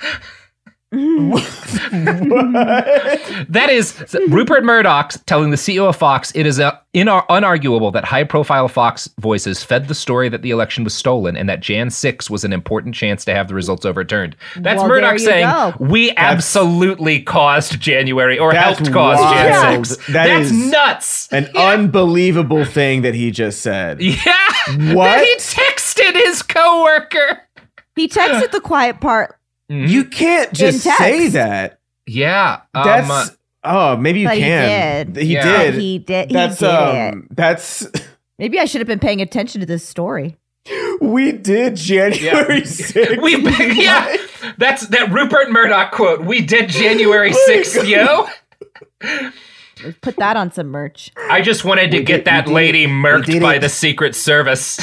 That is Rupert Murdoch telling the C E O of Fox it is a, inar- unarguable that high-profile Fox voices fed the story that the election was stolen and that Jan sixth was an important chance to have the results overturned. That's Well, Murdoch there you saying, go. we absolutely caused January or That's helped cause Jan wild. sixth. That That's is nuts. An unbelievable thing that he just said. Yeah. What? That he texted his coworker. He texted the quiet part. You can't just In text. say that. Yeah. Um, That's oh, maybe you But he can. did. He Yeah. did. But he did- he That's did um. That's Maybe I should have been paying attention to this story. we did January sixth. We yeah. That's that Rupert Murdoch quote. We did January sixth, yo. Put that on some merch. I just wanted to We get did- that we did- lady we murked did by it. the Secret Service.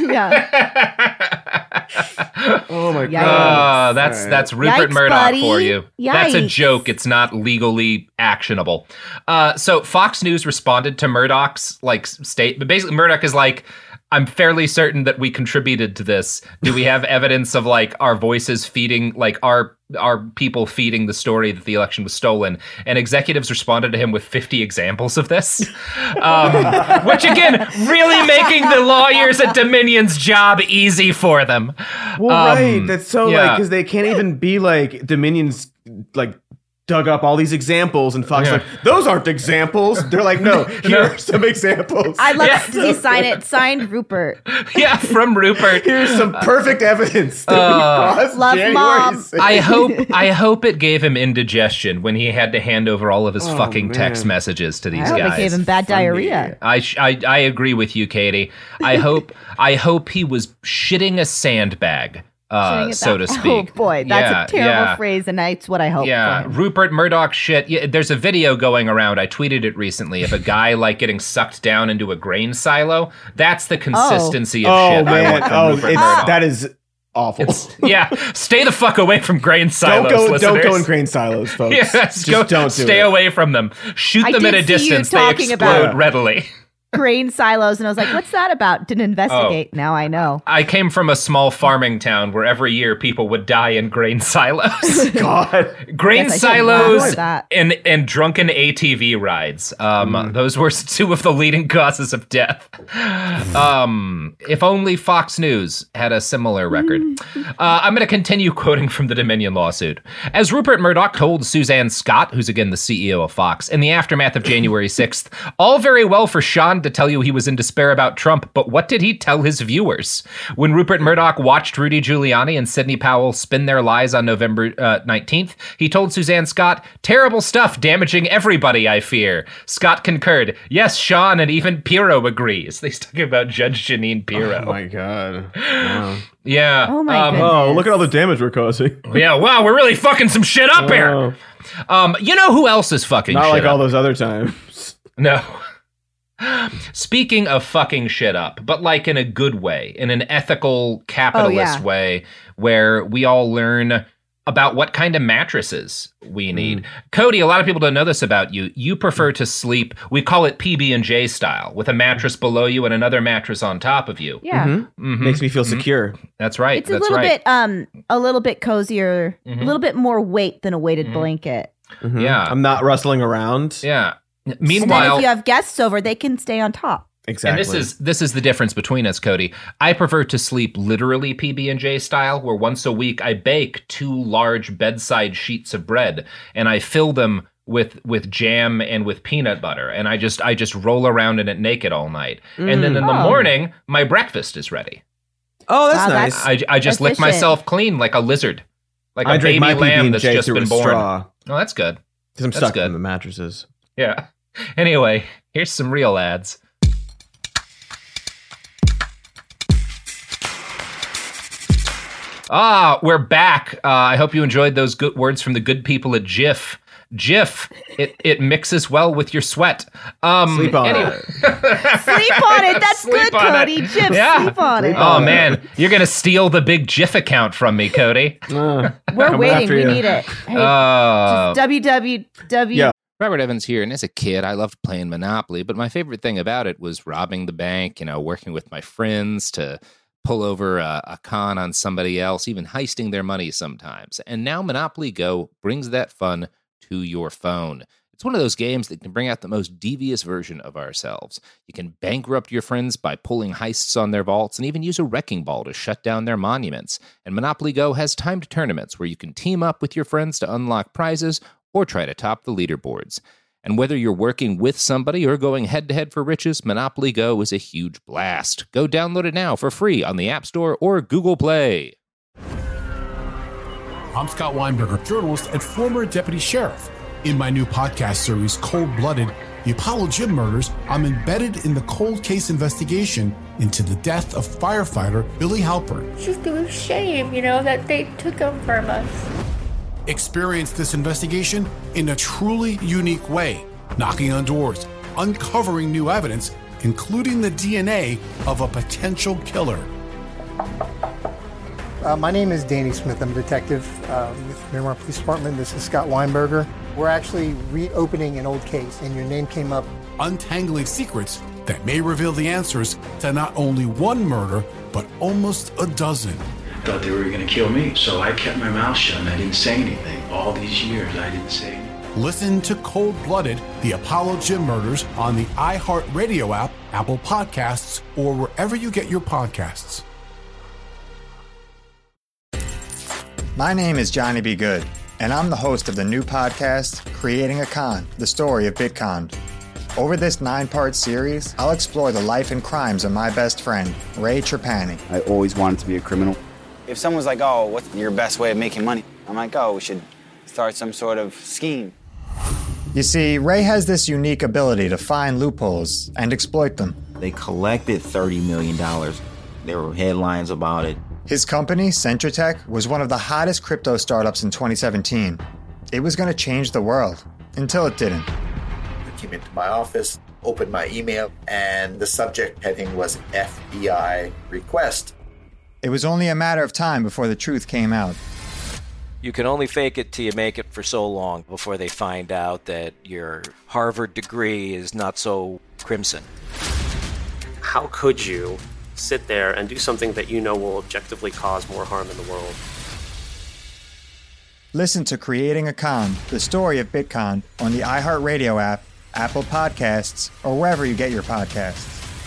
Yeah. Oh my Yikes. god. Uh, that's All right. that's Rupert Yikes, Murdoch buddy. for you. That's a Yikes. joke. It's not legally actionable. Uh, so Fox News responded to Murdoch's like state, but basically Murdoch is like, I'm fairly certain that we contributed to this. Do we have evidence of like our voices feeding, like our our people feeding the story that the election was stolen? And executives responded to him with fifty examples of this, um, which again, really making the lawyers at Dominion's job easy for them. Well, Um, right. That's so like yeah. because they can't even be like Dominion's like dug up all these examples and Fox Yeah. like those aren't examples. They're like, no, here are some examples. I love Yeah. to see sign it. Signed Rupert. Yeah, from Rupert. Here's some perfect evidence that Uh, we caused Love, January Mom. sixth. I hope I hope it gave him indigestion when he had to hand over all of his Oh, fucking man. text messages to these I hope guys. it gave him bad diarrhea. I, sh- I I agree with you, Katie. I hope I hope he was shitting a sandbag, uh, Saying it so that- to speak. Oh boy, that's Yeah, a terrible yeah. phrase, and it's what I hope. Yeah, for him. Rupert Murdoch shit. Yeah, there's a video going around. I tweeted it recently of a guy like getting sucked down into a grain silo. That's the consistency of oh shit I man, want from oh, Rupert it's, Murdoch. that is awful. Yeah, stay the fuck away from grain silos. don't go, listeners. don't go in grain silos, folks. Yes, Just go, don't do stay it. away from them. Shoot I them at a did see you distance. They talking explode about- readily. Grain silos, and I was like, "What's that about?" Didn't investigate. Oh. Now I know. I came from a small farming town where every year people would die in grain silos. God, grain Yes, I should silos avoid that. and and drunken A T V rides. Um, Mm. Those were two of the leading causes of death. Um, if only Fox News had a similar record. Uh, I'm going to continue quoting from the Dominion lawsuit. As Rupert Murdoch told Suzanne Scott, who's again the C E O of Fox, in the aftermath of January sixth, all very well for Sean to tell you he was in despair about Trump, but what did he tell his viewers? When Rupert Murdoch watched Rudy Giuliani and Sidney Powell spin their lies on November uh, nineteenth, he told Suzanne Scott, terrible stuff, damaging everybody, I fear. Scott concurred. Yes, Sean and even Pirro agrees. They talking about Judge Janine Pirro. Oh my god. Wow. Yeah. Oh my um, goodness. Oh, look at all the damage we're causing. Yeah, wow, we're really fucking some shit up here. Um, you know who else is fucking Not shit like up? all those other times. No. Speaking of fucking shit up, but like in a good way, in an ethical capitalist Oh, yeah. way, where we all learn about what kind of mattresses we need. Cody, a lot of people don't know this about you. You prefer to sleep, we call it P B and J style, with a mattress below you and another mattress on top of you. Yeah. Mhm. Mhm. Makes me feel secure. That's right. It's a That's little right. bit um a little bit cozier, Mhm. a little bit more weight than a weighted Mhm. blanket. Mhm. Yeah. I'm not rustling around. Yeah. And then Meanwhile, if you have guests over, they can stay on top. Exactly. and this is this is the difference between us, Cody. I prefer to sleep literally P B and J style, where once a week I bake two large bedside sheets of bread and I fill them with with jam and with peanut butter, and I just I just roll around in it naked all night. And then in the Oh. morning, my breakfast is ready. Oh, that's Wow, nice. that's- I, I just lick Efficient. myself clean like a lizard, like a I drink baby my lamb P B and that's J just through been a born. straw Oh, that's good. because I'm That's stuck good. in the mattresses. Yeah. Anyway, here's some real ads. Ah, we're back. Uh, I hope you enjoyed those good words from the good people at Jif. Jif, it, it mixes well with your sweat. Um, Sleep on anyway. it. Sleep on it. That's Sleep good, on Cody. it. Jif, Yeah. sleep on it. Oh, man. You're going to steal the big Jif account from me, Cody. Uh, We're waiting. We need it. Hey, Uh, just w w w. Yeah. Robert Evans here, and as a kid, I loved playing Monopoly, but my favorite thing about it was robbing the bank, you know, working with my friends to pull over a, a con on somebody else, even heisting their money sometimes. And now Monopoly Go brings that fun to your phone. It's one of those games that can bring out the most devious version of ourselves. You can bankrupt your friends by pulling heists on their vaults and even use a wrecking ball to shut down their monuments. And Monopoly Go has timed tournaments where you can team up with your friends to unlock prizes or try to top the leaderboards. And whether you're working with somebody or going head-to-head for riches, Monopoly Go is a huge blast. Go download it now for free on the App Store or Google Play. I'm Scott Weinberger, journalist and former deputy sheriff. In my new podcast series, Cold Blooded, The Apollo Gym Murders, I'm embedded in the cold case investigation into the death of firefighter Billy Halpern. It's just a shame, you know, that they took him from us. Experience this investigation in a truly unique way, knocking on doors, uncovering new evidence, including the D N A of a potential killer. Uh, my name is Danny Smith. I'm a detective uh, with Miramar Police Department. This is Scott Weinberger. We're actually reopening an old case, and your name came up. Untangling secrets that may reveal the answers to not only one murder, but almost a dozen. I thought they were going to kill me, so I kept my mouth shut and I didn't say anything. All these years, I didn't say anything. Listen to Cold Blooded, The Apollo Gym Murders on the iHeartRadio app, Apple Podcasts, or wherever you get your podcasts. My name is Johnny B. Good, and I'm the host of the new podcast, Creating a Con, the story of Bitcon. Over this nine-part series, I'll explore the life and crimes of my best friend, Ray Trapani. I always wanted to be a criminal. If someone's like, oh, what's your best way of making money? I'm like, oh, we should start some sort of scheme. You see, Ray has this unique ability to find loopholes and exploit them. They collected thirty million dollars. There were headlines about it. His company, Centratech, was one of the hottest crypto startups in twenty seventeen. It was going to change the world, until it didn't. I came into my office, opened my email, and the subject heading was F B I request. It was only a matter of time before the truth came out. You can only fake it till you make it for so long before they find out that your Harvard degree is not so crimson. How could you sit there and do something that you know will objectively cause more harm in the world? Listen to Creating a Con, the story of Bitcon, on the iHeartRadio app, Apple Podcasts, or wherever you get your podcasts.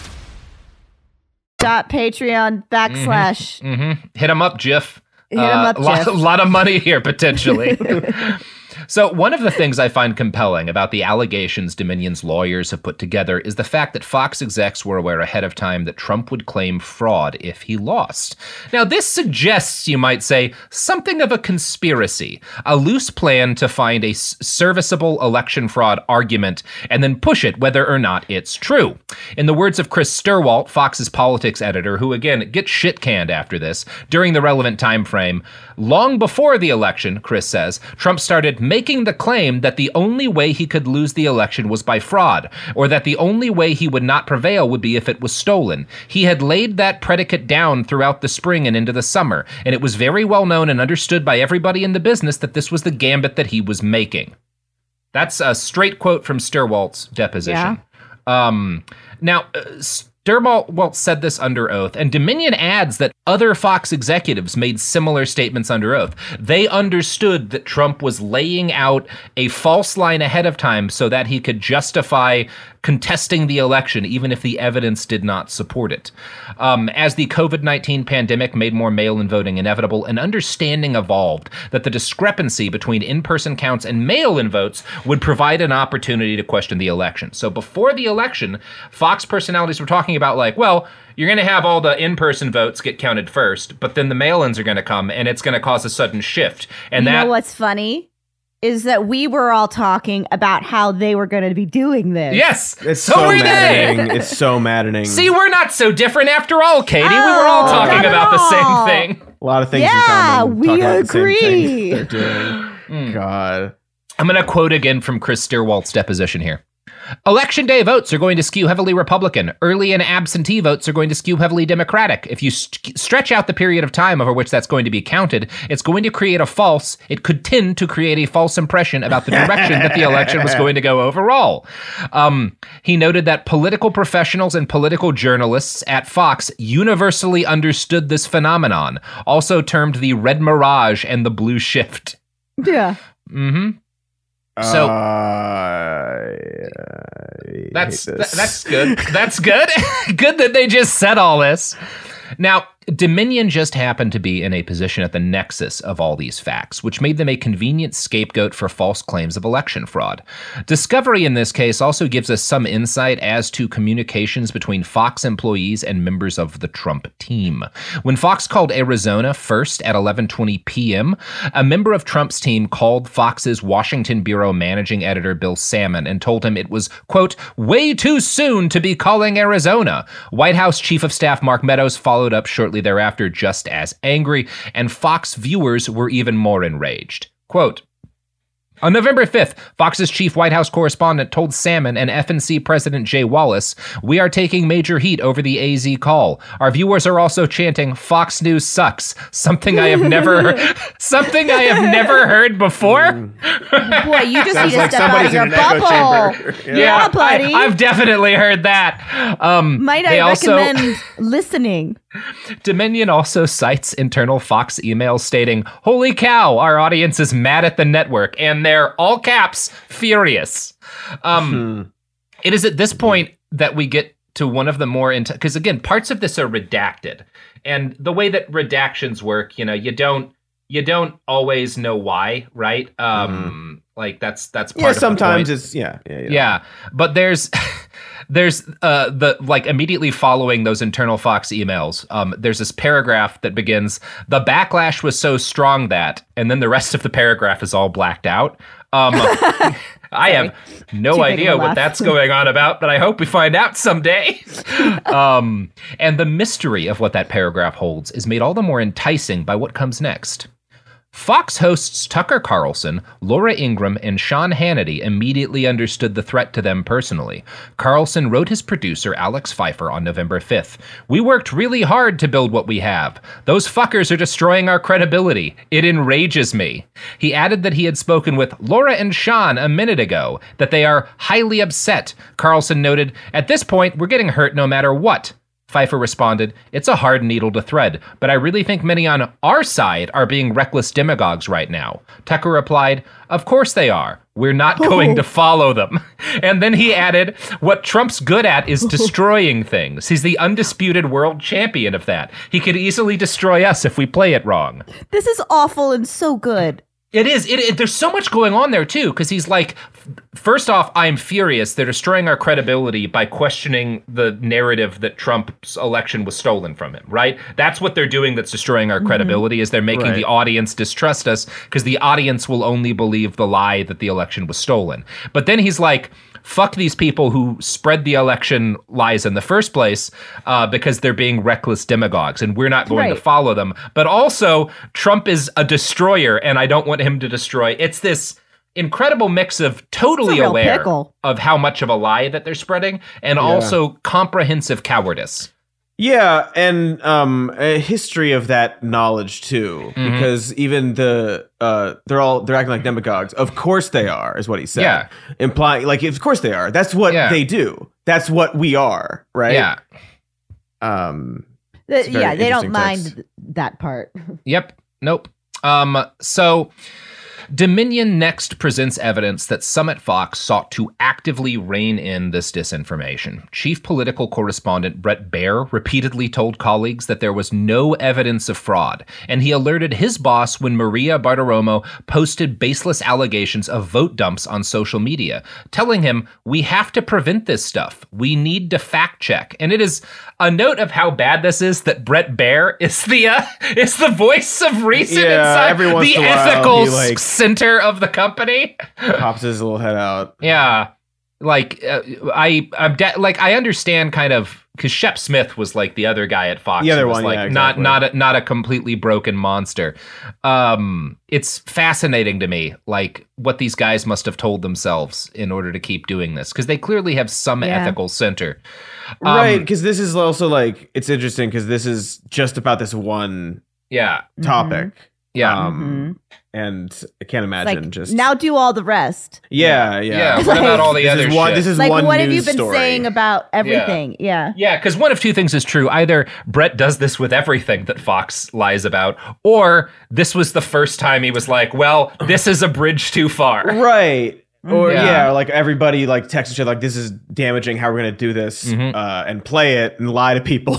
Dot Patreon backslash. Mm-hmm. Mm-hmm. Hit them up, Jif. Hit 'em up, a lot, Jif. a lot of money here, potentially. So one of the things I find compelling about the allegations Dominion's lawyers have put together is the fact that Fox execs were aware ahead of time that Trump would claim fraud if he lost. Now, this suggests, you might say, something of a conspiracy, a loose plan to find a s- serviceable election fraud argument and then push it whether or not it's true. In the words of Chris Sturwalt, Fox's politics editor, who again gets shit-canned after this, during the relevant time frame, long before the election, Chris says, Trump started making the claim that the only way he could lose the election was by fraud, or that the only way he would not prevail would be if it was stolen. He had laid that predicate down throughout the spring and into the summer, and it was very well known and understood by everybody in the business that this was the gambit that he was making. That's a straight quote from Sturwalt's deposition. Yeah. Um, now, uh, Sturwalt said this under oath, and Dominion adds that other Fox executives made similar statements under oath. They understood that Trump was laying out a false line ahead of time so that he could justify contesting the election, even if the evidence did not support it. Um, as the covid nineteen pandemic made more mail-in voting inevitable, an understanding evolved that the discrepancy between in-person counts and mail-in votes would provide an opportunity to question the election. So before the election, Fox personalities were talking about like, well, you're going to have all the in-person votes get counted first, but then the mail-ins are going to come, and it's going to cause a sudden shift. And you that, know what's funny? is that we were all talking about how they were going to be doing this. Yes, It's so, so, were they. maddening. It's so maddening. See, we're not so different after all, Katie. Oh, we were all talking not at about the all. same thing. A lot of things Yeah, in common. we Talking about the same agree. thing they're doing. Mm. God. I'm going to quote again from Chris Stirwalt's deposition here. Election day votes are going to skew heavily Republican. Early and absentee votes are going to skew heavily Democratic. If you st- stretch out the period of time over which that's going to be counted, it's going to create a false, it could tend to create a false impression about the direction that the election was going to go overall. Um, he noted that political professionals and political journalists at Fox universally understood this phenomenon, also termed the red mirage and the blue shift. Yeah. Mm-hmm. So uh, that's th- that's good. That's good. Good that they just said all this. Now, Dominion just happened to be in a position at the nexus of all these facts, which made them a convenient scapegoat for false claims of election fraud. Discovery in this case also gives us some insight as to communications between Fox employees and members of the Trump team. When Fox called Arizona first at eleven twenty p.m., a member of Trump's team called Fox's Washington Bureau managing editor Bill Salmon and told him it was, quote, way too soon to be calling Arizona. White House Chief of Staff Mark Meadows followed up shortly thereafter just as angry, and Fox viewers were even more enraged. Quote, on November fifth, Fox's chief White House correspondent told Salmon and F N C President Jay Wallace, we are taking major heat over the A Z call. Our viewers are also chanting, Fox News sucks, something I have never something I have never heard before. Boy, you just Sounds need to like step out somebody's of your in an echo bubble. chamber. Yeah, Yeah, buddy. I, I've definitely heard that. Um, Might they I also- recommend listening? Dominion also cites internal Fox emails stating, holy cow, our audience is mad at the network, and they're, all caps, furious. Um, it is at this point that we get to one of the more, because again, parts of this are redacted. And the way that redactions work, you know, you don't, you don't always know why, right? Um, like that's, that's part Yeah, of the sometimes point. it's, yeah, yeah, yeah. Yeah, but there's there's uh the like immediately following those internal Fox emails, um, there's this paragraph that begins, the backlash was so strong that, and then the rest of the paragraph is all blacked out. Um, I have no Too big of idea a what laugh. that's going on about, but I hope we find out someday. um, and the mystery of what that paragraph holds is made all the more enticing by what comes next. Fox hosts Tucker Carlson, Laura Ingraham, and Sean Hannity immediately understood the threat to them personally. Carlson wrote his producer, Alex Pfeiffer, on November fifth. We worked really hard to build what we have. Those fuckers are destroying our credibility. It enrages me. He added that he had spoken with Laura and Sean a minute ago, that they are highly upset. Carlson noted, at this point, we're getting hurt no matter what. Pfeiffer responded, it's a hard needle to thread, but I really think many on our side are being reckless demagogues right now. Tucker replied, of course they are. We're not going to follow them. And then he added, what Trump's good at is destroying things. He's the undisputed world champion of that. He could easily destroy us if we play it wrong. This is awful and so good. It is. It, it, there's so much going on there, too, because he's like, first off, I'm furious. They're destroying our credibility by questioning the narrative that Trump's election was stolen from him, right? That's what they're doing that's destroying our credibility, is they're making Right. the audience distrust us because the audience will only believe the lie that the election was stolen. But then he's like, fuck these people who spread the election lies in the first place uh, because they're being reckless demagogues and we're not going Right. to follow them. But also, Trump is a destroyer and I don't want him to destroy. It's this incredible mix of totally It's a real aware pickle. of how much of a lie that they're spreading and Yeah. also comprehensive cowardice. Yeah, and um, a history of that knowledge too, Mhm. because even the uh, they're all they're acting like demagogues. Of course they are, is what he said. Yeah. Implying like, of course they are. That's what Yeah. they do. That's what we are, right? Yeah. Um. The- It's very yeah, they don't interesting mind text. th- that part. Yep. Nope. Um, so Dominion next presents evidence that Summit Fox sought to actively rein in this disinformation. Chief political correspondent Brett Baer repeatedly told colleagues that there was no evidence of fraud, and he alerted his boss when Maria Bartiromo posted baseless allegations of vote dumps on social media, telling him, we have to prevent this stuff. We need to fact check. And it is a note of how bad this is that Brett Baer is the uh, is the voice of reason Yeah, inside every once the in a while, ethical he, like- center of the company. Pops his little head out. Yeah. Like, uh, I, I'm de- like, I understand kind of, because Shep Smith was like the other guy at Fox. The other who was one, like yeah, exactly. not, not, a, not a completely broken monster. Um, it's fascinating to me, like, what these guys must have told themselves in order to keep doing this, because they clearly have some Yeah. ethical center. Um, Right, because this is also like, it's interesting because this is just about this one yeah topic. Yeah. Um, And I can't imagine Like, just. now do all the rest. Yeah, yeah. Yeah, what about all the This other is one, shit? This is Like, one what have you news been story. saying about everything? Yeah. Yeah, because one of two things is true. Either Brett does this with everything that Fox lies about, or this was the first time he was like, well, this is a bridge too far. Right. Or Yeah. yeah. like everybody like texts each other like this is damaging. How we're gonna do this Mm-hmm. uh, and play it and lie to people.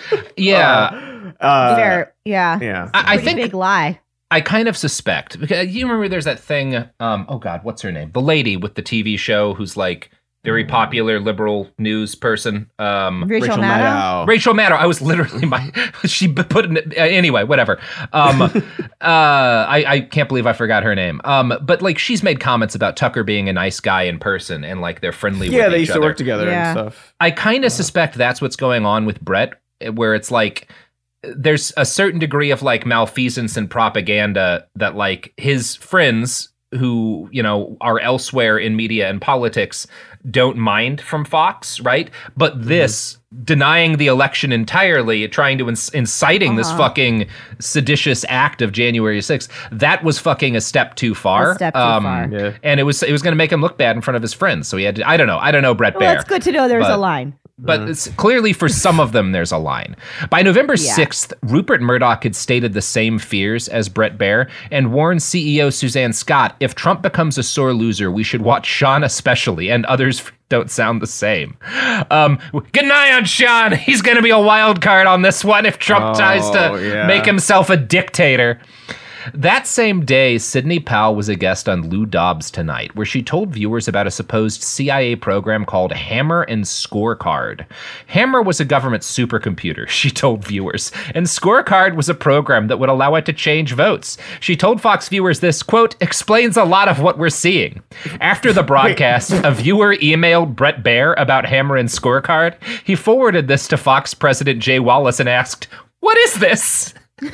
Yeah. uh, uh, Fair. Yeah. Yeah. I, I Pretty think big lie. I kind of suspect, because you remember there's that thing, um, oh God, what's her name? The lady with the T V show who's like very popular liberal news person. Um, Rachel Rachel Maddow? Maddow. Rachel Maddow. I was literally my, she put in, uh, anyway, whatever. Um, uh, I, I can't believe I forgot her name. Um, but like she's made comments about Tucker being a nice guy in person and like they're friendly with each yeah, other. they used to work together Yeah. and stuff. I kind of suspect that's what's going on with Brett, where it's like there's a certain degree of like malfeasance and propaganda that like his friends who, you know, are elsewhere in media and politics don't mind from Fox, right? But this denying the election entirely, trying to inc- inciting this Uh-huh. fucking seditious act of January sixth, that was fucking a step too far. A step too far. Yeah. And it was it was going to make him look bad in front of his friends. So he had to, I don't know. I don't know Brett Well, Baer. that's good to know there's but- a line. But it's clearly for some of them, there's a line. By November Yeah. sixth, Rupert Murdoch had stated the same fears as Brett Baer and warned C E O Suzanne Scott, if Trump becomes a sore loser, we should watch Sean especially, and others don't sound the same. Um, get an eye on Sean. He's going to be a wild card on this one if Trump Oh, tries to yeah. make himself a dictator. That same day, Sidney Powell was a guest on Lou Dobbs Tonight, where she told viewers about a supposed C I A program called Hammer and Scorecard. Hammer was a government supercomputer, she told viewers, and Scorecard was a program that would allow it to change votes. She told Fox viewers this, quote, explains a lot of what we're seeing. After the broadcast, a viewer emailed Brett Baer about Hammer and Scorecard. He forwarded this to Fox President Jay Wallace and asked, what is this? What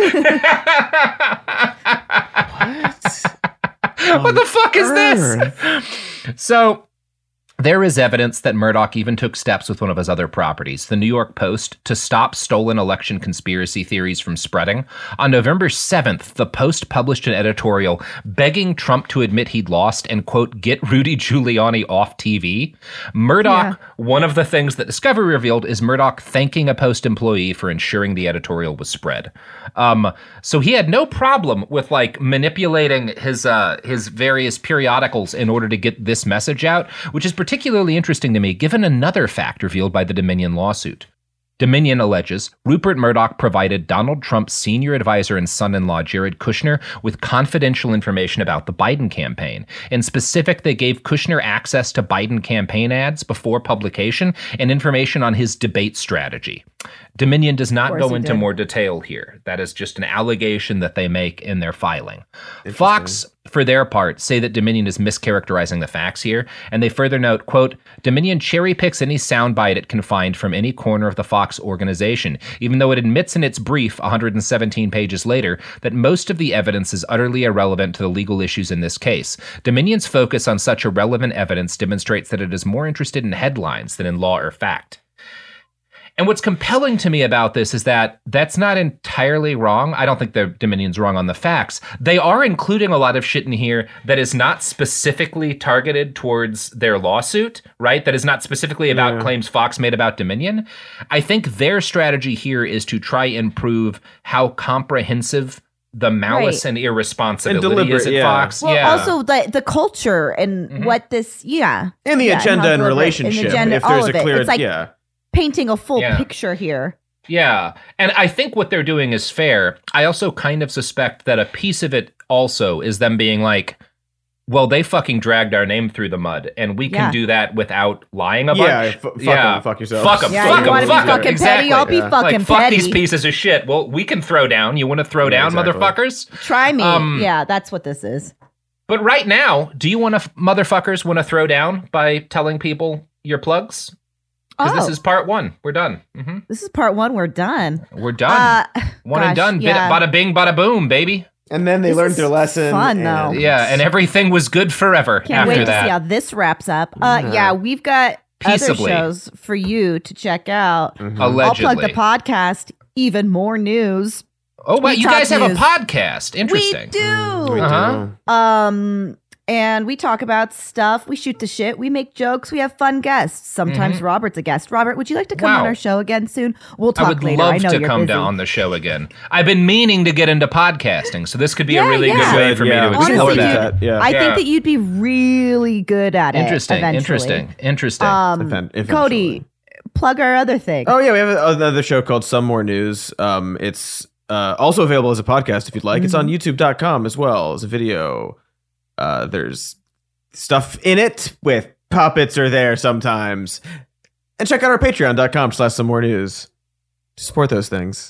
the fuck is this? So there is evidence that Murdoch even took steps with one of his other properties, the New York Post, to stop stolen election conspiracy theories from spreading. On November seventh, the Post published an editorial begging Trump to admit he'd lost and, quote, get Rudy Giuliani off T V. Murdoch, yeah. One of the things that Discovery revealed is Murdoch thanking a Post employee for ensuring the editorial was spread. Um, so he had no problem with like manipulating his uh, his various periodicals in order to get this message out, which is particularly interesting to me, given another fact revealed by the Dominion lawsuit. Dominion alleges Rupert Murdoch provided Donald Trump's senior advisor and son-in-law Jared Kushner with confidential information about the Biden campaign. In specific, they gave Kushner access to Biden campaign ads before publication and information on his debate strategy. Dominion does not go into did. more detail here. That is just an allegation that they make in their filing. Fox, for their part, say that Dominion is mischaracterizing the facts here, and they further note, quote, Dominion cherry picks any soundbite it can find from any corner of the Fox organization, even though it admits in its brief, one hundred seventeen pages later, that most of the evidence is utterly irrelevant to the legal issues in this case. Dominion's focus on such irrelevant evidence demonstrates that it is more interested in headlines than in law or fact. And what's compelling to me about this is that that's not entirely wrong. I don't think the Dominion's wrong on the facts. They are including a lot of shit in here that is not specifically targeted towards their lawsuit, right? That is not specifically about yeah. claims Fox made about Dominion. I think their strategy here is to try and prove how comprehensive the malice right. and irresponsibility is at yeah. Fox. Well, yeah. also the the culture and mm-hmm. what this, yeah. And the yeah, agenda and, and relationship. And agenda, if there's all a of it. clear, it's like, yeah. painting a full yeah. picture here. Yeah. And I think what they're doing is fair. I also kind of suspect that a piece of it also is them being like, well, they fucking dragged our name through the mud, and we can yeah. do that without lying a yeah, bunch. f- fuck yeah, them, fuck yourself. Fuck them, yeah, fuck you them, want to fuck be fucking them. Exactly. petty? I'll be yeah. fucking like, petty. Fuck these pieces of shit. Well, we can throw down. You want to throw yeah, down, exactly. motherfuckers? Try me. Um, yeah, that's what this is. But right now, do you want to, motherfuckers, want to throw down by telling people your plugs? Because Oh. this is part one. We're done. Mm-hmm. This is part one. We're done. We're done. Uh, one gosh, and done. yeah. Bada bing, bada boom, baby. And then they This learned is their lesson. fun, and- though. Yeah, and everything was good forever Can't after wait that. to see how this wraps up. Uh, Yeah. yeah, we've got Peaceably. other shows for you to check out. Mhm. I'll plug the Allegedly. podcast. Even more news. Oh, wow, We you talk guys have a news. podcast. Interesting. We do. We Uh-huh. do. Um, and we talk about stuff. We shoot the shit. We make jokes. We have fun guests. Sometimes Mhm. Robert's a guest. Robert, would you like to come Wow. on our show again soon? We'll talk I would later. love I know to you're come busy. down on the show again. I've been meaning to get into podcasting, so this could be Yeah, a really yeah. good way for Yeah. me to Honestly, explore dude, that. Yeah. I Yeah. think that you'd be really good at it. Interesting, eventually. interesting, interesting. Um, Event- eventually. Cody, plug our other thing. Oh yeah, we have another show called Some More News. Um, it's uh, also available as a podcast if you'd like. It's on YouTube dot com as well as a video. Uh, there's stuff in it with puppets are there sometimes. And check out our patreon dot com slash some more news to support those things.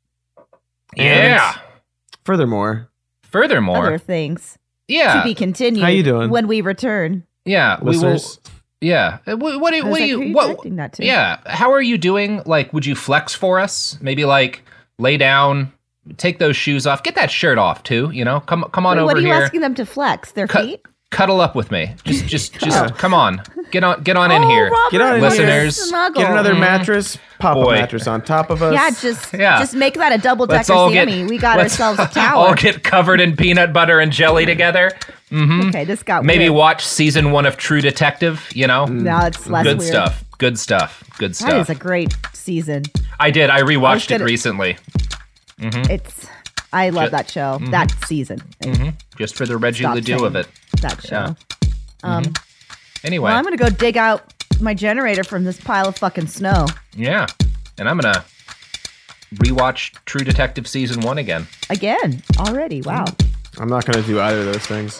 Yeah. And furthermore, Furthermore, Other things yeah, to be continued. How you doing? when we return? yeah, we will. listeners, Yeah. Uh, What, what do you? I was What do like, you? who are you What? directing that to? Yeah. How are you doing? Like, would you flex for us? Maybe like lay down, take those shoes off, get that shirt off too. You know, come come on Wait, over what are you here. asking them to flex? Their Cut- feet? Cuddle up with me. Just, just, just Oh. come on. Get on, get on in Oh, here. Robert, Get on in let's here. Listeners, snuggle. get another Mhm. mattress, pop Boy. a mattress on top of us. Yeah, just Yeah. just make that a double Let's decker all get. Sammy. We got let's ourselves a tower. all get covered in peanut butter and jelly together. Mm-hmm. Okay, this got Maybe weird. watch season one of True Detective. You know, No, it's less good weird. stuff. Good stuff. Good That stuff. is a great season. I did. I rewatched gonna- it recently. Mm-hmm. It's I love Ju- that show. Mhm. That season. Mm-hmm. Just for the Reggie Stop Ledoux saying of it. That show. Yeah. Um Anyway, well, I'm gonna go dig out my generator from this pile of fucking snow. yeah, and I'm gonna rewatch True Detective season one again. Again. Already. Wow. I'm not going to do either of those things.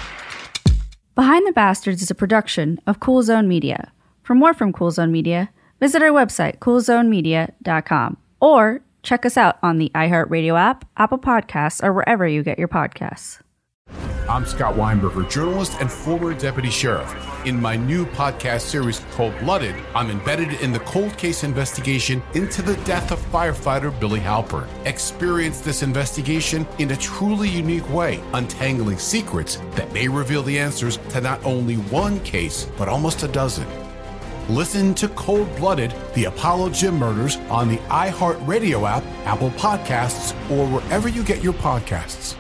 Behind the Bastards is a production of Cool Zone Media. For more from Cool Zone Media, visit our website, cool zone media dot com, or check us out on the iHeartRadio app, Apple Podcasts, or wherever you get your podcasts. I'm Scott Weinberger, journalist and former deputy sheriff. In my new podcast series, Cold Blooded, I'm embedded in the cold case investigation into the death of firefighter Billy Halpern. Experience this investigation in a truly unique way, untangling secrets that may reveal the answers to not only one case, but almost a dozen. Listen to Cold Blooded, the Apollo Gym Murders on the iHeartRadio app, Apple Podcasts, or wherever you get your podcasts.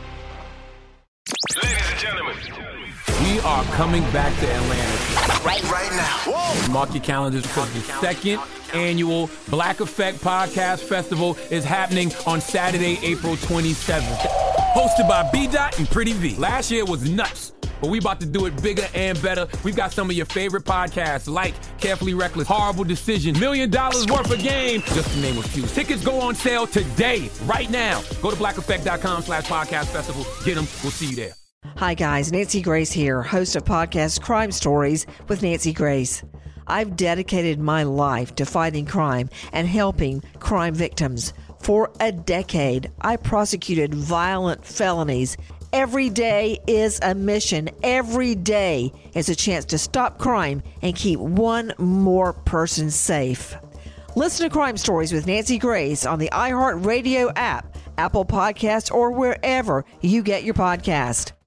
We are coming back to Atlanta. Right, right now. Mark your calendars because the second annual Black Effect Podcast Festival is happening on Saturday, April twenty-seventh. Hosted by B-Dot and Pretty V. Last year was nuts, but we about to do it bigger and better. We've got some of your favorite podcasts like Carefully Reckless, Horrible Decision, Million Dollars Worth of Game, just to name a few. Tickets go on sale today, right now. Go to black effect dot com slash podcast festival. Get them. We'll see you there. Hi guys, Nancy Grace here, host of podcast Crime Stories with Nancy Grace. I've dedicated my life to fighting crime and helping crime victims. For a decade, I prosecuted violent felonies. Every day is a mission. Every day is a chance to stop crime and keep one more person safe. Listen to Crime Stories with Nancy Grace on the iHeartRadio app, Apple Podcasts, or wherever you get your podcast.